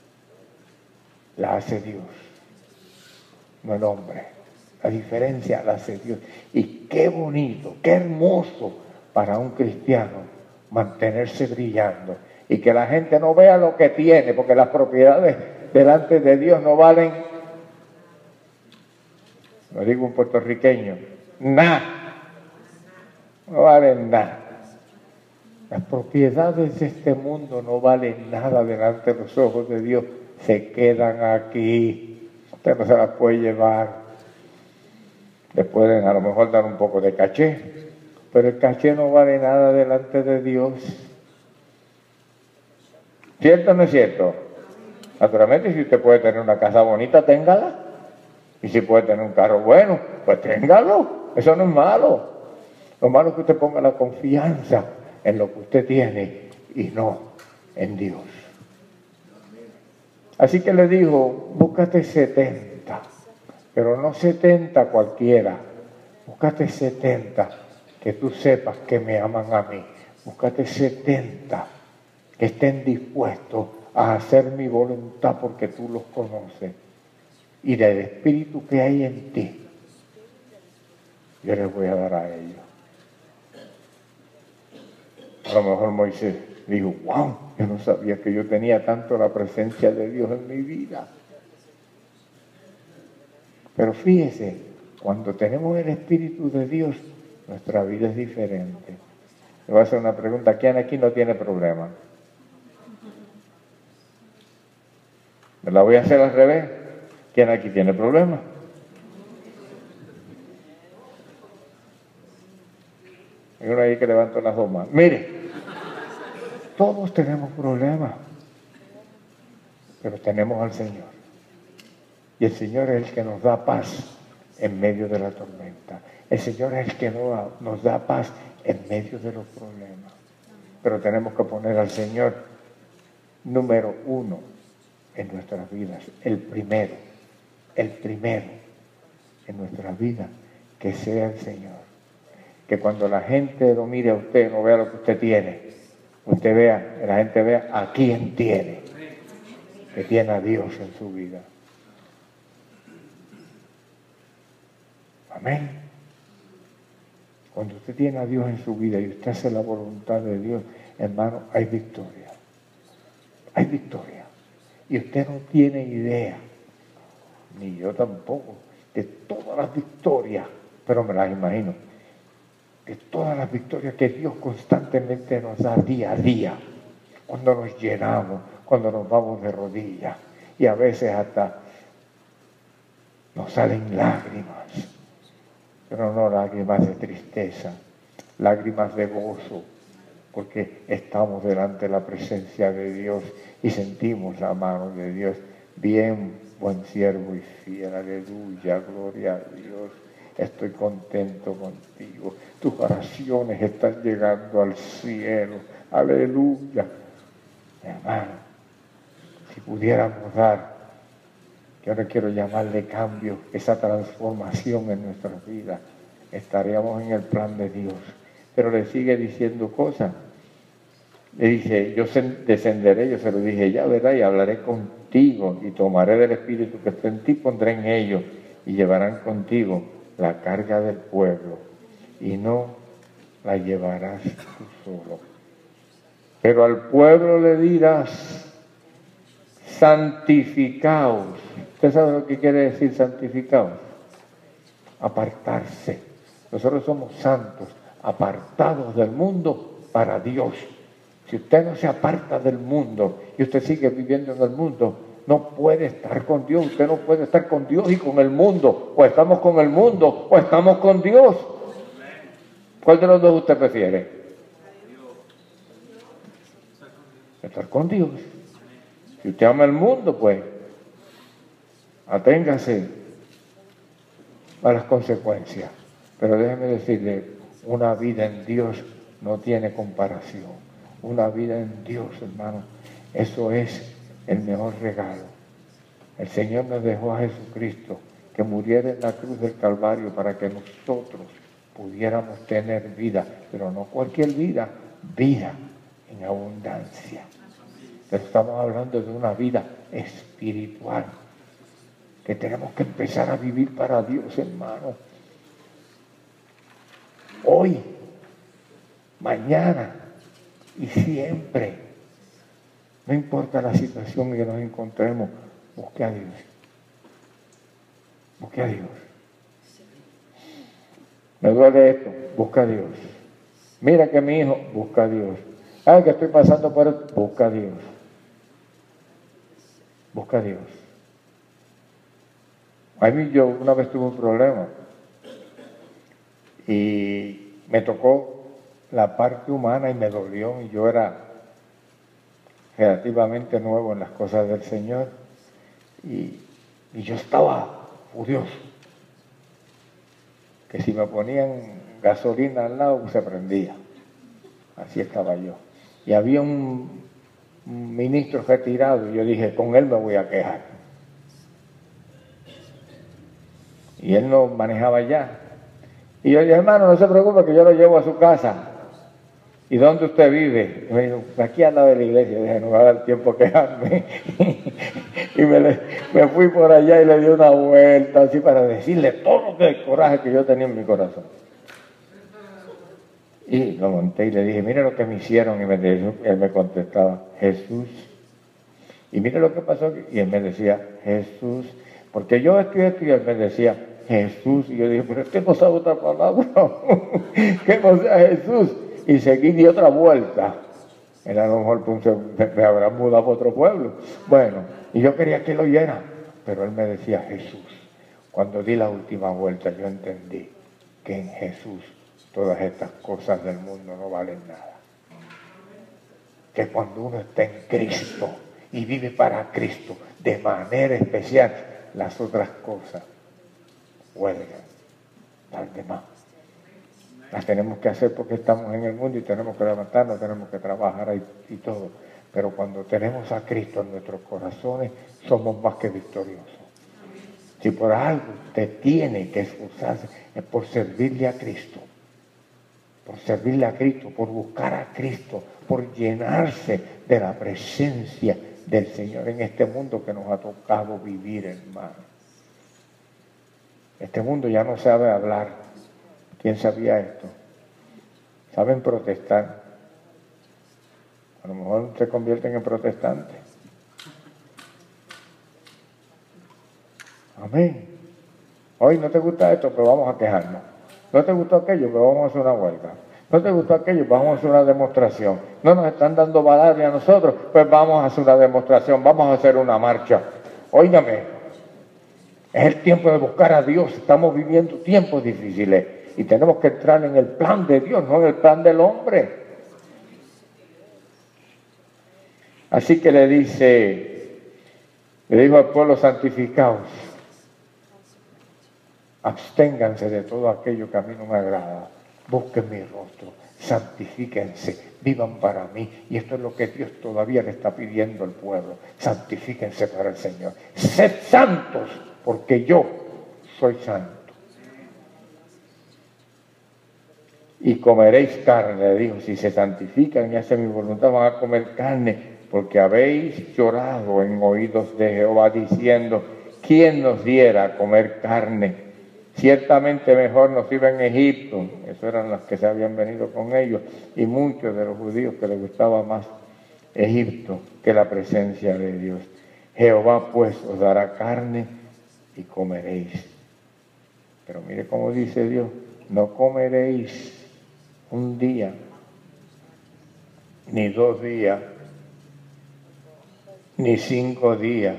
la hace Dios, no el hombre. La diferencia la hace Dios. Y qué bonito, qué hermoso para un cristiano mantenerse brillando y que la gente no vea lo que tiene, porque las propiedades delante de Dios no valen, lo digo un puertorriqueño, nada, no valen nada. Las propiedades de este mundo no valen nada delante de los ojos de Dios, se quedan aquí, usted no se las puede llevar. Le pueden a lo mejor dar un poco de caché, pero el caché no vale nada delante de Dios. ¿Cierto o no es cierto? Naturalmente, si usted puede tener una casa bonita, téngala. Y si puede tener un carro bueno, pues téngalo. Eso no es malo. Lo malo es que usted ponga la confianza en lo que usted tiene y no en Dios. Así que le dijo, búscate setenta, pero no setenta cualquiera. Búscate setenta que tú sepas que me aman a mí. Búscate setenta que estén dispuestos a hacer mi voluntad porque tú los conoces. Y del espíritu que hay en ti, yo les voy a dar a ellos. A lo mejor Moisés dijo, wow, yo no sabía que yo tenía tanto la presencia de Dios en mi vida. Pero fíjese, cuando tenemos el Espíritu de Dios, nuestra vida es diferente. Le voy a hacer una pregunta, ¿quién aquí no tiene problema? Me la voy a hacer al revés. ¿Quién aquí tiene problemas? Hay uno ahí que levanta las dos manos. Mire, todos tenemos problemas, pero tenemos al Señor. Y el Señor es el que nos da paz en medio de la tormenta. El Señor es el que nos da paz en medio de los problemas. Pero tenemos que poner al Señor número uno en nuestras vidas, el primero, el primero en nuestras vidas, que sea el Señor. Que cuando la gente lo mire a usted, no vea lo que usted tiene, usted vea, que la gente vea a quién tiene, que tiene a Dios en su vida. Amén. Cuando usted tiene a Dios en su vida y usted hace la voluntad de Dios, hermano, hay victoria. Hay victoria. Y usted no tiene idea, ni yo tampoco, de todas las victorias, pero me las imagino, de todas las victorias que Dios constantemente nos da día a día, cuando nos llenamos, cuando nos vamos de rodillas, y a veces hasta nos salen lágrimas, pero no lágrimas de tristeza, lágrimas de gozo, porque estamos delante de la presencia de Dios y sentimos la mano de Dios. Bien, buen siervo y fiel, aleluya, gloria a Dios. Estoy contento contigo. Tus oraciones están llegando al cielo, aleluya. Hermano, si pudiéramos dar, yo no quiero llamarle cambio, esa transformación en nuestras vidas, estaríamos en el plan de Dios. Pero le sigue diciendo cosas. Le dice, yo descenderé, yo se lo dije ya, ¿verdad? Y hablaré contigo y tomaré del espíritu que está en ti, pondré en ellos y llevarán contigo la carga del pueblo y no la llevarás tú solo. Pero al pueblo le dirás, santificaos. ¿Usted sabe lo que quiere decir santificaos? Apartarse. Nosotros somos santos, apartados del mundo para Dios. Si usted no se aparta del mundo y usted sigue viviendo en el mundo, no puede estar con Dios. Usted no puede estar con Dios y con el mundo. O estamos con el mundo o estamos con Dios. ¿Cuál de los dos usted prefiere? Estar con Dios. Si usted ama el mundo, pues aténgase a las consecuencias. Pero déjeme decirle, una vida en Dios no tiene comparación. Una vida en Dios, hermano, eso es el mejor regalo. El Señor nos dejó a Jesucristo que muriera en la cruz del Calvario para que nosotros pudiéramos tener vida, pero no cualquier vida, vida en abundancia. Pero estamos hablando de una vida espiritual, que tenemos que empezar a vivir para Dios, hermano. Hoy, mañana y siempre, no importa la situación en que nos encontremos, Busque a Dios. Busque a Dios. Me duele esto, busca a Dios. Mira que mi hijo, busca a Dios. Ay, que estoy pasando por esto, busca a Dios. Busca a Dios. A mí yo una vez tuve un problema y me tocó la parte humana y me dolió, y yo era relativamente nuevo en las cosas del Señor y, y yo estaba furioso, que si me ponían gasolina al lado se prendía. Así estaba yo. Y había un, un ministro retirado y yo dije, con él me voy a quejar. Y él no manejaba ya. Y yo dije, hermano, no se preocupe que yo lo llevo a su casa. ¿Y dónde usted vive? Y me dijo, aquí al lado de la iglesia. Y dije, no me va a dar tiempo a quejarme. Y me, le, me fui por allá y le di una vuelta así para decirle todo el coraje que yo tenía en mi corazón. Y lo monté y le dije, mire lo que me hicieron. Y me dijo, él me contestaba, Jesús. Y mire lo que pasó. Y él me decía, Jesús. Porque yo estoy esto y él me decía, Jesús. Y yo dije, pero es que no sabe otra palabra. Que no sea Jesús. Y seguí di otra vuelta. Él a lo mejor pues, me, me habrá mudado a otro pueblo. Bueno, y yo quería que lo oyera. Pero él me decía, Jesús. Cuando di la última vuelta yo entendí que en Jesús todas estas cosas del mundo no valen nada. Que cuando uno está en Cristo y vive para Cristo de manera especial, las otras cosas huelgan, las demás. Las tenemos que hacer porque estamos en el mundo y tenemos que levantarnos, tenemos que trabajar y, y todo. Pero cuando tenemos a Cristo en nuestros corazones, somos más que victoriosos. Si por algo usted tiene que esforzarse, es por servirle a Cristo. Por servirle a Cristo, por buscar a Cristo, por llenarse de la presencia del Señor en este mundo que nos ha tocado vivir, hermano. Este mundo ya no sabe hablar. ¿Quién sabía esto? Saben protestar. A lo mejor se convierten en protestantes. Amén. Hoy no te gusta esto, pero vamos a quejarnos. No te gustó aquello, pero vamos a hacer una huelga. No te gustó aquello, vamos a hacer una demostración. No nos están dando valaria a nosotros, pues vamos a hacer una demostración, vamos a hacer una marcha. Óigame, es el tiempo de buscar a Dios. Estamos viviendo tiempos difíciles y tenemos que entrar en el plan de Dios, no en el plan del hombre. Así que le dice, le dijo al pueblo, santificaos. Absténganse de todo aquello que a mí no me agrada. Busquen mi rostro, santifíquense, vivan para mí. Y esto es lo que Dios todavía le está pidiendo al pueblo. Santifíquense para el Señor. Sed santos, porque yo soy santo. Y comeréis carne, le dijo, si se santifican y hacen mi voluntad, van a comer carne, porque habéis llorado en oídos de Jehová, diciendo, ¿quién nos diera a comer carne? Ciertamente mejor nos iba en Egipto. Esos eran los que se habían venido con ellos, y muchos de los judíos que les gustaba más Egipto que la presencia de Dios. Jehová pues os dará carne y comeréis. Pero mire cómo dice Dios, no comeréis un día, ni dos días, ni cinco días,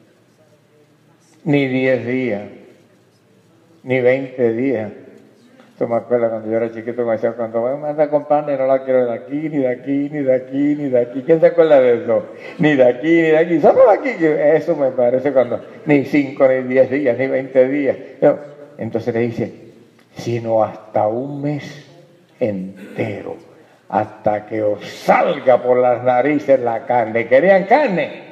ni diez días, ni veinte días. Esto me acuerdo cuando yo era chiquito, me decía, cuando voy a mandar con pan, no la quiero de aquí, ni de aquí, ni de aquí, ni de aquí. ¿Quién se acuerda de eso? Ni de aquí, ni de aquí, solo de aquí. Eso me parece cuando, ni cinco, ni diez días, ni veinte días. No. Entonces le dice, sino hasta un mes entero, hasta que os salga por las narices la carne. ¿Querían carne?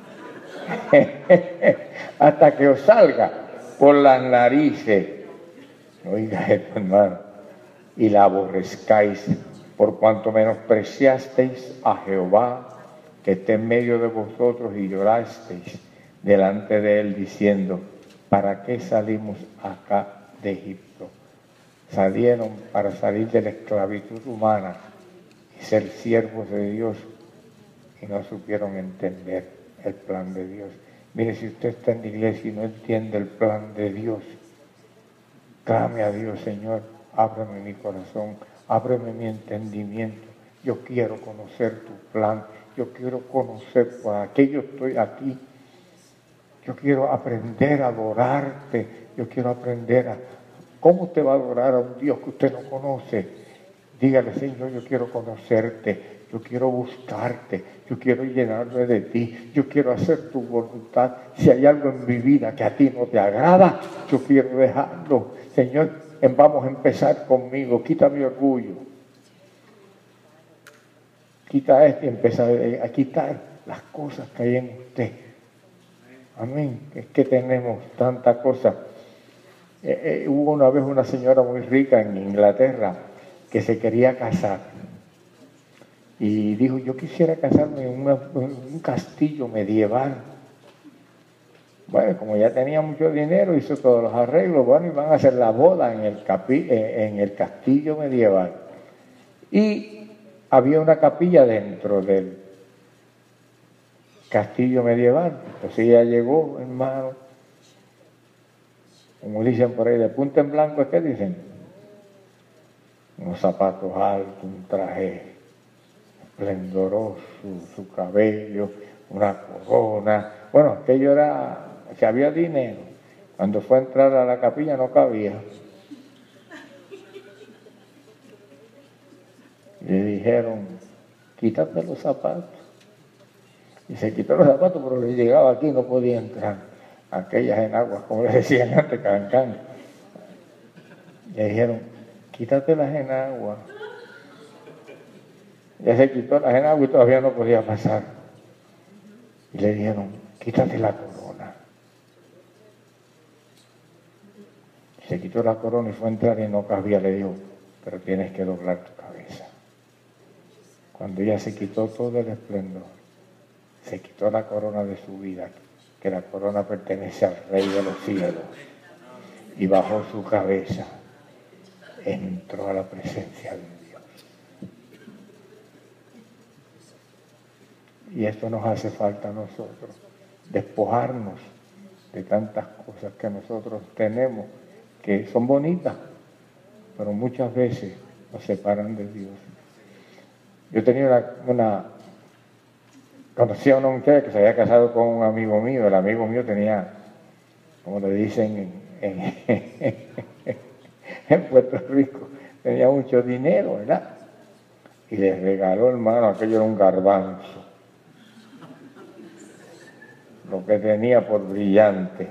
Hasta que os salga por las narices. Oiga esto, hermano. Y la aborrezcáis, por cuanto menospreciasteis a Jehová, que está en medio de vosotros, y llorasteis delante de él, diciendo, ¿para qué salimos acá de Egipto? Salieron para salir de la esclavitud humana y ser siervos de Dios, y no supieron entender el plan de Dios. Mire, si usted está en la iglesia y no entiende el plan de Dios, clame a Dios, Señor, ábreme mi corazón, ábreme mi entendimiento. Yo quiero conocer tu plan, yo quiero conocer para qué yo estoy aquí. Yo quiero aprender a adorarte, yo quiero aprender a... ¿Cómo usted va a adorar a un Dios que usted no conoce? Dígale, Señor, yo quiero conocerte, yo quiero buscarte, yo quiero llenarme de ti, yo quiero hacer tu voluntad. Si hay algo en mi vida que a ti no te agrada, yo quiero dejarlo. Señor, vamos a empezar conmigo, quita mi orgullo. Quita esto y empieza a quitar las cosas que hay en usted. Amén. Es que tenemos tantas cosas. Eh, eh, hubo una vez una señora muy rica en Inglaterra que se quería casar y dijo, yo quisiera casarme en, una, en un castillo medieval. Bueno, como ya tenía mucho dinero, hizo todos los arreglos, bueno, y van a hacer la boda en el, capi, eh, en el castillo medieval. Y había una capilla dentro del castillo medieval. Entonces ella llegó, hermano, como dicen por ahí, de punta en blanco, ¿qué dicen? Unos zapatos altos, un traje esplendoroso, su cabello, una corona. Bueno, aquello era, si había dinero. Cuando fue a entrar a la capilla no cabía. Le dijeron, quítate los zapatos. Y se quitó los zapatos, pero le llegaba aquí, no podía entrar. Aquellas enaguas, como les decían antes, cancán. Le dijeron, quítate las enaguas. Ya se quitó las enaguas y todavía no podía pasar. Y le dijeron, quítate la corona. Y se quitó la corona y fue a entrar y no cabía. Le dijo, pero tienes que doblar tu cabeza. Cuando ella se quitó todo el esplendor, se quitó la corona de su vida, que la corona pertenece al Rey de los cielos, y bajó su cabeza, entró a la presencia de Dios. Y esto nos hace falta a nosotros, despojarnos de tantas cosas que nosotros tenemos, que son bonitas, pero muchas veces nos separan de Dios. Yo tenía una, una conocí a una muchacha que se había casado con un amigo mío. El amigo mío tenía, como le dicen en, en, en Puerto Rico, tenía mucho dinero, ¿verdad? Y le regaló, hermano, aquello era un garbanzo. Lo que tenía por brillante.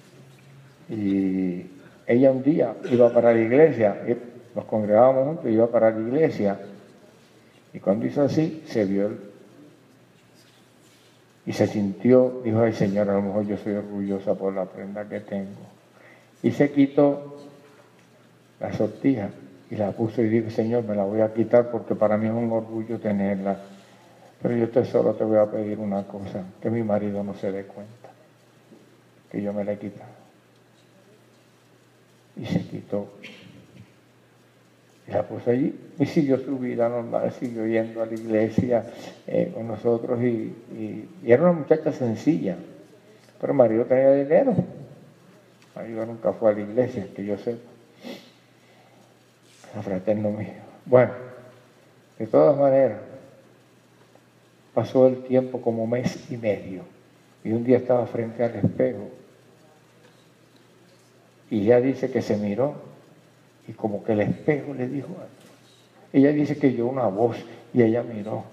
Y ella un día iba para la iglesia, nos congregábamos juntos, iba para la iglesia, y cuando hizo así, se vio el y se sintió, dijo, ay Señor, a lo mejor yo soy orgullosa por la prenda que tengo. Y se quitó la sortija y la puso y dijo, Señor, me la voy a quitar porque para mí es un orgullo tenerla. Pero yo te solo te voy a pedir una cosa, que mi marido no se dé cuenta, que yo me la he quitado. Y se quitó. Y la puso allí y siguió su vida normal, siguió yendo a la iglesia eh, con nosotros y, y, y era una muchacha sencilla, pero el marido tenía dinero. El marido nunca fue a la iglesia, que yo sepa. A fraterno mío. Bueno, de todas maneras, pasó el tiempo como mes y medio y un día estaba frente al espejo y ella dice que se miró y como que el espejo le dijo algo. Ella dice que oyó una voz y ella miró.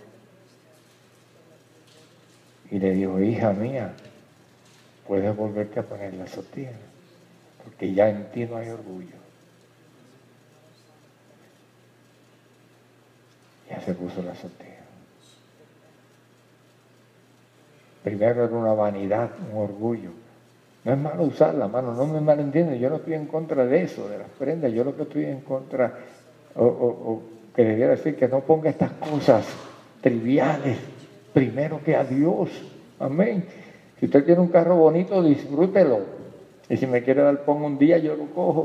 Y le dijo, hija mía, puedes volverte a poner la sortija, porque ya en ti no hay orgullo. Ya se puso la sortija. Primero era una vanidad, un orgullo. No es malo usarla, mano, no me malentiendan, yo no estoy en contra de eso, de las prendas, yo lo que estoy en contra, o, o, o que debiera decir que no ponga estas cosas triviales, primero que a Dios, amén. Si usted tiene un carro bonito, disfrútelo, y si me quiere dar pon un día, yo lo cojo,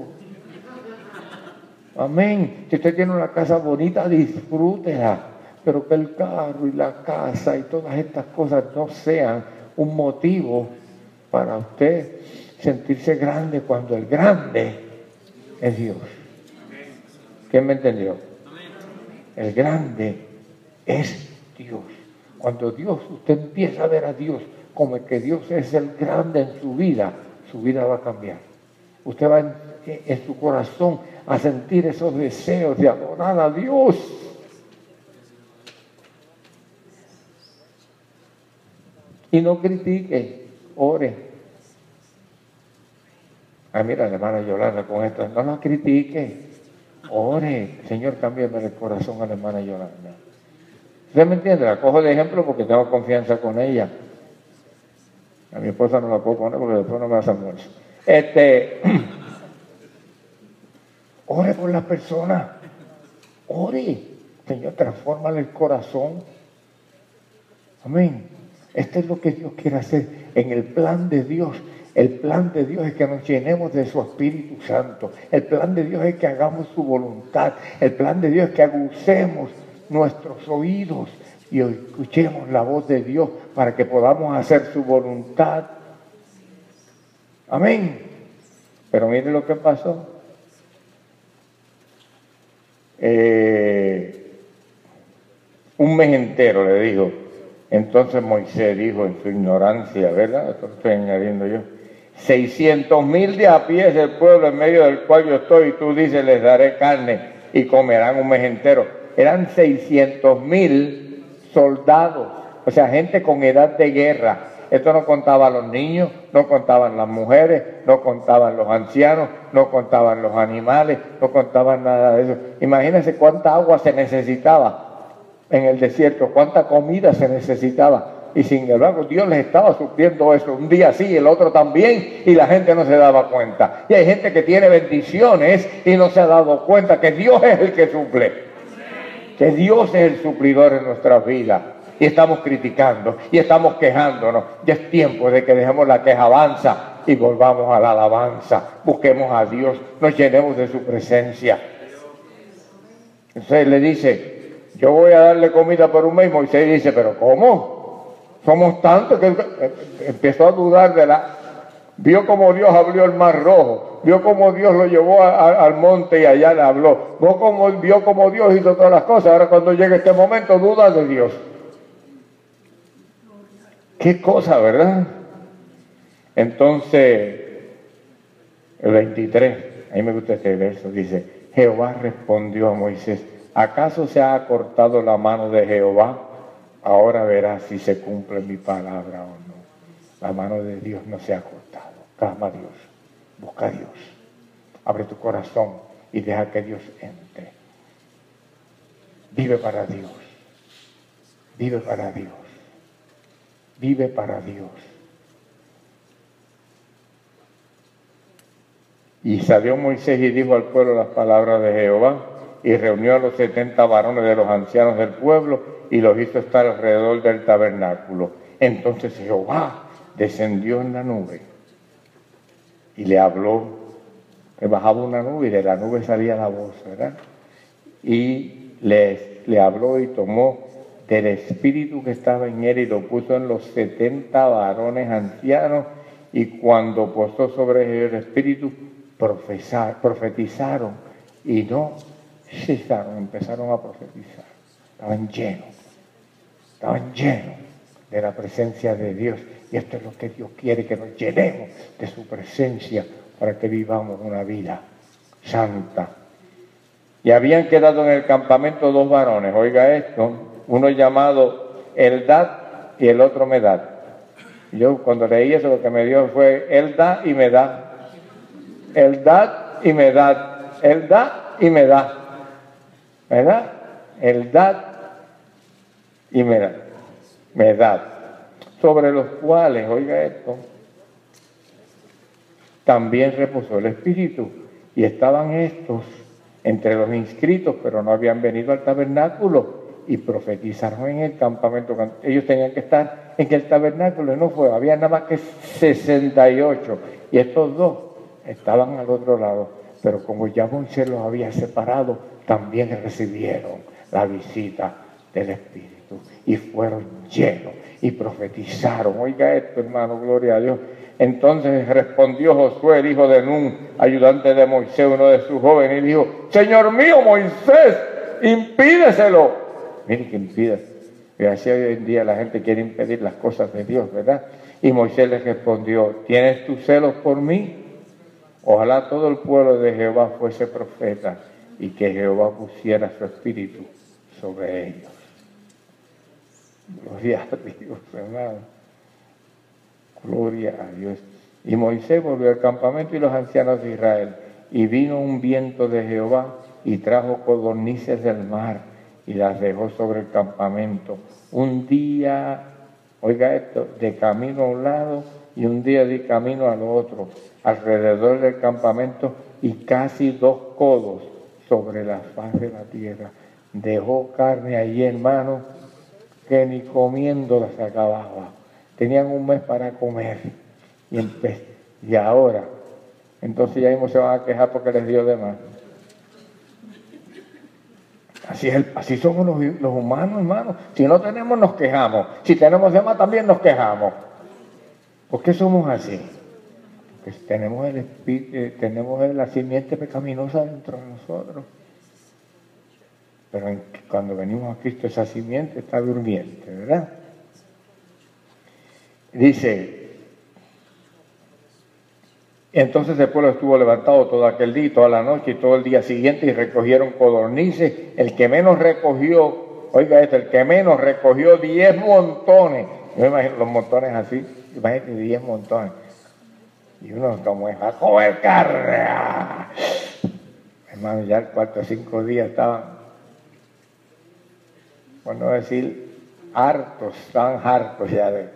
amén. Si usted tiene una casa bonita, disfrútela, pero que el carro y la casa y todas estas cosas no sean un motivo para usted sentirse grande cuando el grande es Dios. ¿Quién me entendió? El grande es Dios. Cuando Dios, usted empieza a ver a Dios como que Dios es el grande en su vida, su vida va a cambiar. Usted va en, en su corazón a sentir esos deseos de adorar a Dios. Y no critique, ore. Ah, mira, la hermana Yolanda con esto, no la critique, ore. Señor, cámbiame el corazón a la hermana Yolanda. ¿Usted me entiende? La cojo de ejemplo porque tengo confianza con ella. A mi esposa no la puedo poner porque después no me hace almuerzo. Este, ore por la persona. Ore. Señor, transfórmale el corazón. Amén. Esto es lo que Dios quiere hacer en el plan de Dios. El plan de Dios es que nos llenemos de su Espíritu Santo. El plan de Dios es que hagamos su voluntad. El plan de Dios es que agucemos nuestros oídos y escuchemos la voz de Dios para que podamos hacer su voluntad. Amén. Pero mire lo que pasó. Eh, un mes entero le dijo. Entonces Moisés dijo en su ignorancia, ¿verdad? Esto lo estoy añadiendo yo. seiscientos mil de a pie es el pueblo en medio del cual yo estoy, y tú dices, les daré carne y comerán un mes entero. Eran seiscientos mil soldados, o sea, gente con edad de guerra. Esto no contaba a los niños, no contaban las mujeres, no contaban los ancianos, no contaban los animales, no contaban nada de eso. Imagínense cuánta agua se necesitaba en el desierto, cuánta comida se necesitaba. Y sin embargo, Dios les estaba supliendo eso, un día sí, el otro también, y la gente no se daba cuenta. Y hay gente que tiene bendiciones y no se ha dado cuenta que Dios es el que suple, que Dios es el suplidor en nuestras vidas. Y estamos criticando, y estamos quejándonos. Ya es tiempo de que dejemos la quejabanza y volvamos a la alabanza. Busquemos a Dios, nos llenemos de su presencia. Entonces le dice, yo voy a darle comida por un mes. Moisés dice, pero ¿cómo? Somos tantos que empezó a dudar de la... Vio como Dios abrió el mar rojo, vio como Dios lo llevó a, a, al monte y allá le habló, vio como, vio como Dios hizo todas las cosas. Ahora cuando llega este momento duda de Dios. Qué cosa, ¿verdad? Entonces, el veintitrés, a mí me gusta este verso, dice, Jehová respondió a Moisés, ¿acaso se ha acortado la mano de Jehová? Ahora verás si se cumple mi palabra o no. La mano de Dios no se ha cortado. Clama a Dios, busca a Dios, abre tu corazón y deja que Dios entre. Vive para Dios, vive para Dios, vive para Dios. Y salió Moisés y dijo al pueblo las palabras de Jehová, y reunió a los setenta varones de los ancianos del pueblo y los hizo estar alrededor del tabernáculo. Entonces Jehová descendió en la nube y le habló. Le bajaba una nube y de la nube salía la voz, ¿verdad? Y le, le habló y tomó del espíritu que estaba en él y lo puso en los setenta varones ancianos, y cuando posó sobre el espíritu profesar, profetizaron y no cesaron, empezaron a profetizar. Estaban llenos, estaban llenos de la presencia de Dios. Y esto es lo que Dios quiere, que nos llenemos de su presencia para que vivamos una vida santa. Y habían quedado en el campamento dos varones, oiga esto, uno llamado Eldad y el otro Medad. Yo cuando leí eso lo que me dio fue Eldad y Medad. Eldad y Medad. Eldad y Medad. ¿Verdad? Eldad y Medad. Medad. Sobre los cuales, oiga esto, también reposó el Espíritu. Y estaban estos entre los inscritos, pero no habían venido al tabernáculo, y profetizaron en el campamento. Ellos tenían que estar en el tabernáculo y no fue, había nada más que sesenta y ocho, y estos dos estaban al otro lado, pero como ya Moisés los había separado, también recibieron la visita del Espíritu. Espíritu y fueron llenos y profetizaron. Oiga esto, hermano, gloria a Dios. Entonces respondió Josué, el hijo de Nun, ayudante de Moisés, uno de sus jóvenes, y dijo: Señor mío, Moisés, impídeselo. Mire que impide. Y así hoy en día la gente quiere impedir las cosas de Dios, ¿verdad? Y Moisés le respondió: ¿tienes tus celos por mí? Ojalá todo el pueblo de Jehová fuese profeta y que Jehová pusiera su espíritu sobre ellos. Gloria a Dios, hermano. Gloria a Dios. Y Moisés volvió al campamento y los ancianos de Israel. Y vino un viento de Jehová y trajo codornices del mar y las dejó sobre el campamento. Un día, oiga esto, de camino a un lado y un día de camino al otro, alrededor del campamento, y casi dos codos sobre la faz de la tierra. Dejó carne allí, hermano, que ni comiéndola se acababa. Tenían un mes para comer. Y, empe- y ahora, entonces ya mismo se van a quejar porque les dio de más. Así, es el, así somos los, los humanos, hermano. Si no tenemos, nos quejamos. Si tenemos de más, también nos quejamos. ¿Por qué somos así? Porque tenemos, el espíritu, eh, tenemos la simiente pecaminosa dentro de nosotros. Pero en, cuando venimos a Cristo, esa simiente está durmiente, ¿verdad? Dice: entonces el pueblo estuvo levantado todo aquel día, toda la noche y todo el día siguiente, y recogieron codornices. El que menos recogió, oiga esto, el que menos recogió diez montones. Yo me imagino los montones así, imagínate diez montones. Y uno como es a comer carne. ¡Ah! Hermano, ya el cuarto o cinco días estaban, por no decir hartos, estaban hartos ya de.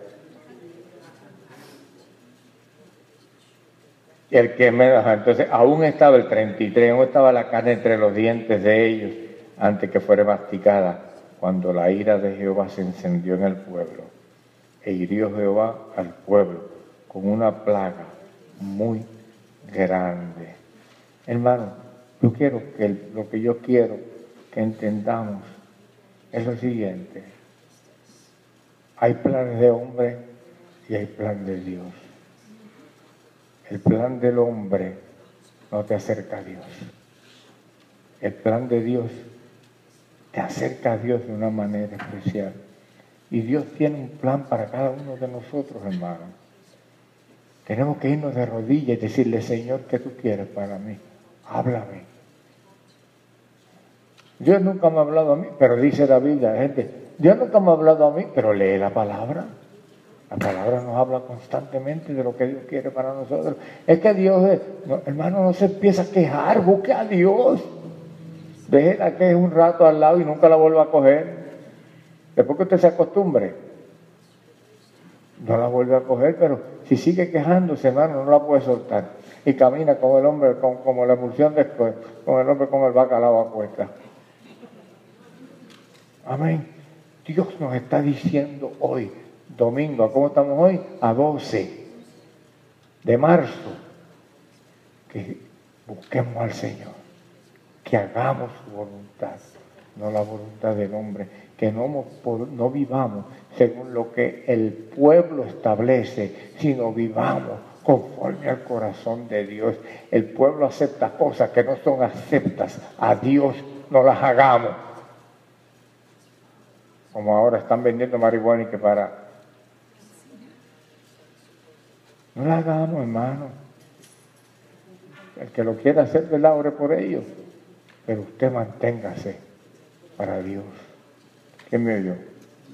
Y el que menos, entonces aún estaba el treinta y tres, aún estaba la carne entre los dientes de ellos antes que fuera masticada, cuando la ira de Jehová se encendió en el pueblo, e hirió Jehová al pueblo con una plaga muy grande. Hermano, yo quiero que el, lo que yo quiero que entendamos es lo siguiente: hay planes de hombre y hay plan de Dios. El plan del hombre no te acerca a Dios. El plan de Dios te acerca a Dios de una manera especial. Y Dios tiene un plan para cada uno de nosotros, hermano. Tenemos que irnos de rodillas y decirle: Señor, ¿qué tú quieres para mí? Háblame. Dios nunca me ha hablado a mí, pero dice la Biblia, gente, Dios nunca me ha hablado a mí, pero lee la palabra. La palabra nos habla constantemente de lo que Dios quiere para nosotros. Es que Dios, es, no, hermano, no se empieza a quejar, busque a Dios. Déjela que es un rato al lado y nunca la vuelva a coger. Después que usted se acostumbre, no la vuelve a coger, pero si sigue quejándose, hermano, no la puede soltar. Y camina como el hombre, como, como la emulsión de como el hombre con el bacalao a cuesta. Amén. Dios nos está diciendo hoy, domingo, ¿cómo estamos hoy? A doce de marzo, que busquemos al Señor, que hagamos su voluntad, no la voluntad del hombre, que no, no vivamos según lo que el pueblo establece, sino vivamos conforme al corazón de Dios. El pueblo acepta cosas que no son aceptas a Dios, no las hagamos. Como ahora están vendiendo marihuana y que para... No la hagamos, hermano. El que lo quiera hacer, ¿verdad? Ore por ellos. Pero usted manténgase para Dios. ¿Quién me oyó?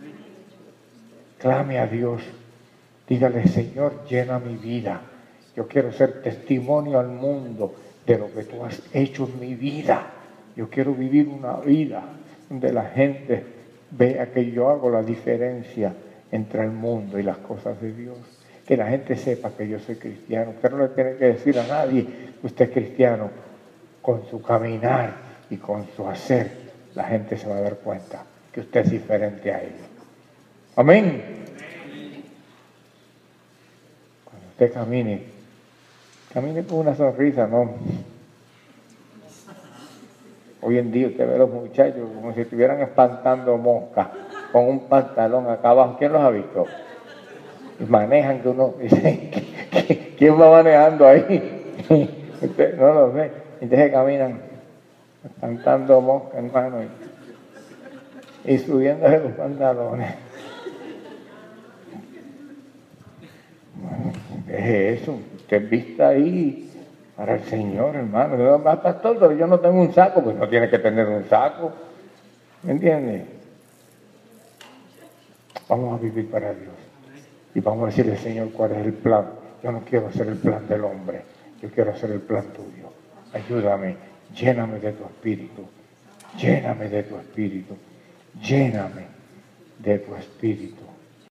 Clame a Dios. Dígale: Señor, llena mi vida. Yo quiero ser testimonio al mundo de lo que tú has hecho en mi vida. Yo quiero vivir una vida donde la gente vea que yo hago la diferencia entre el mundo y las cosas de Dios. Que la gente sepa que yo soy cristiano. Usted no le tiene que decir a nadie que usted es cristiano. Con su caminar y con su hacer, la gente se va a dar cuenta que usted es diferente a ellos. Amén. Cuando usted camine, camine con una sonrisa, ¿no? Hoy en día usted ve a los muchachos como si estuvieran espantando moscas, con un pantalón acá abajo. ¿Quién los ha visto? Y manejan que uno dice, ¿quién va manejando ahí? Usted no lo ve. Entonces caminan cantando mosca, hermano, y, y subiéndose los pantalones. ¿Qué es eso? Usted vista ahí para el Señor, hermano. Yo, pastor, pero yo no tengo un saco. Pues no tiene que tener un saco. ¿Me entiende? Vamos a vivir para Dios. Y vamos a decirle, Señor, cuál es el plan. Yo no quiero hacer el plan del hombre. Yo quiero hacer el plan tuyo. Ayúdame. Lléname de tu espíritu. Lléname de tu espíritu. Lléname de tu espíritu.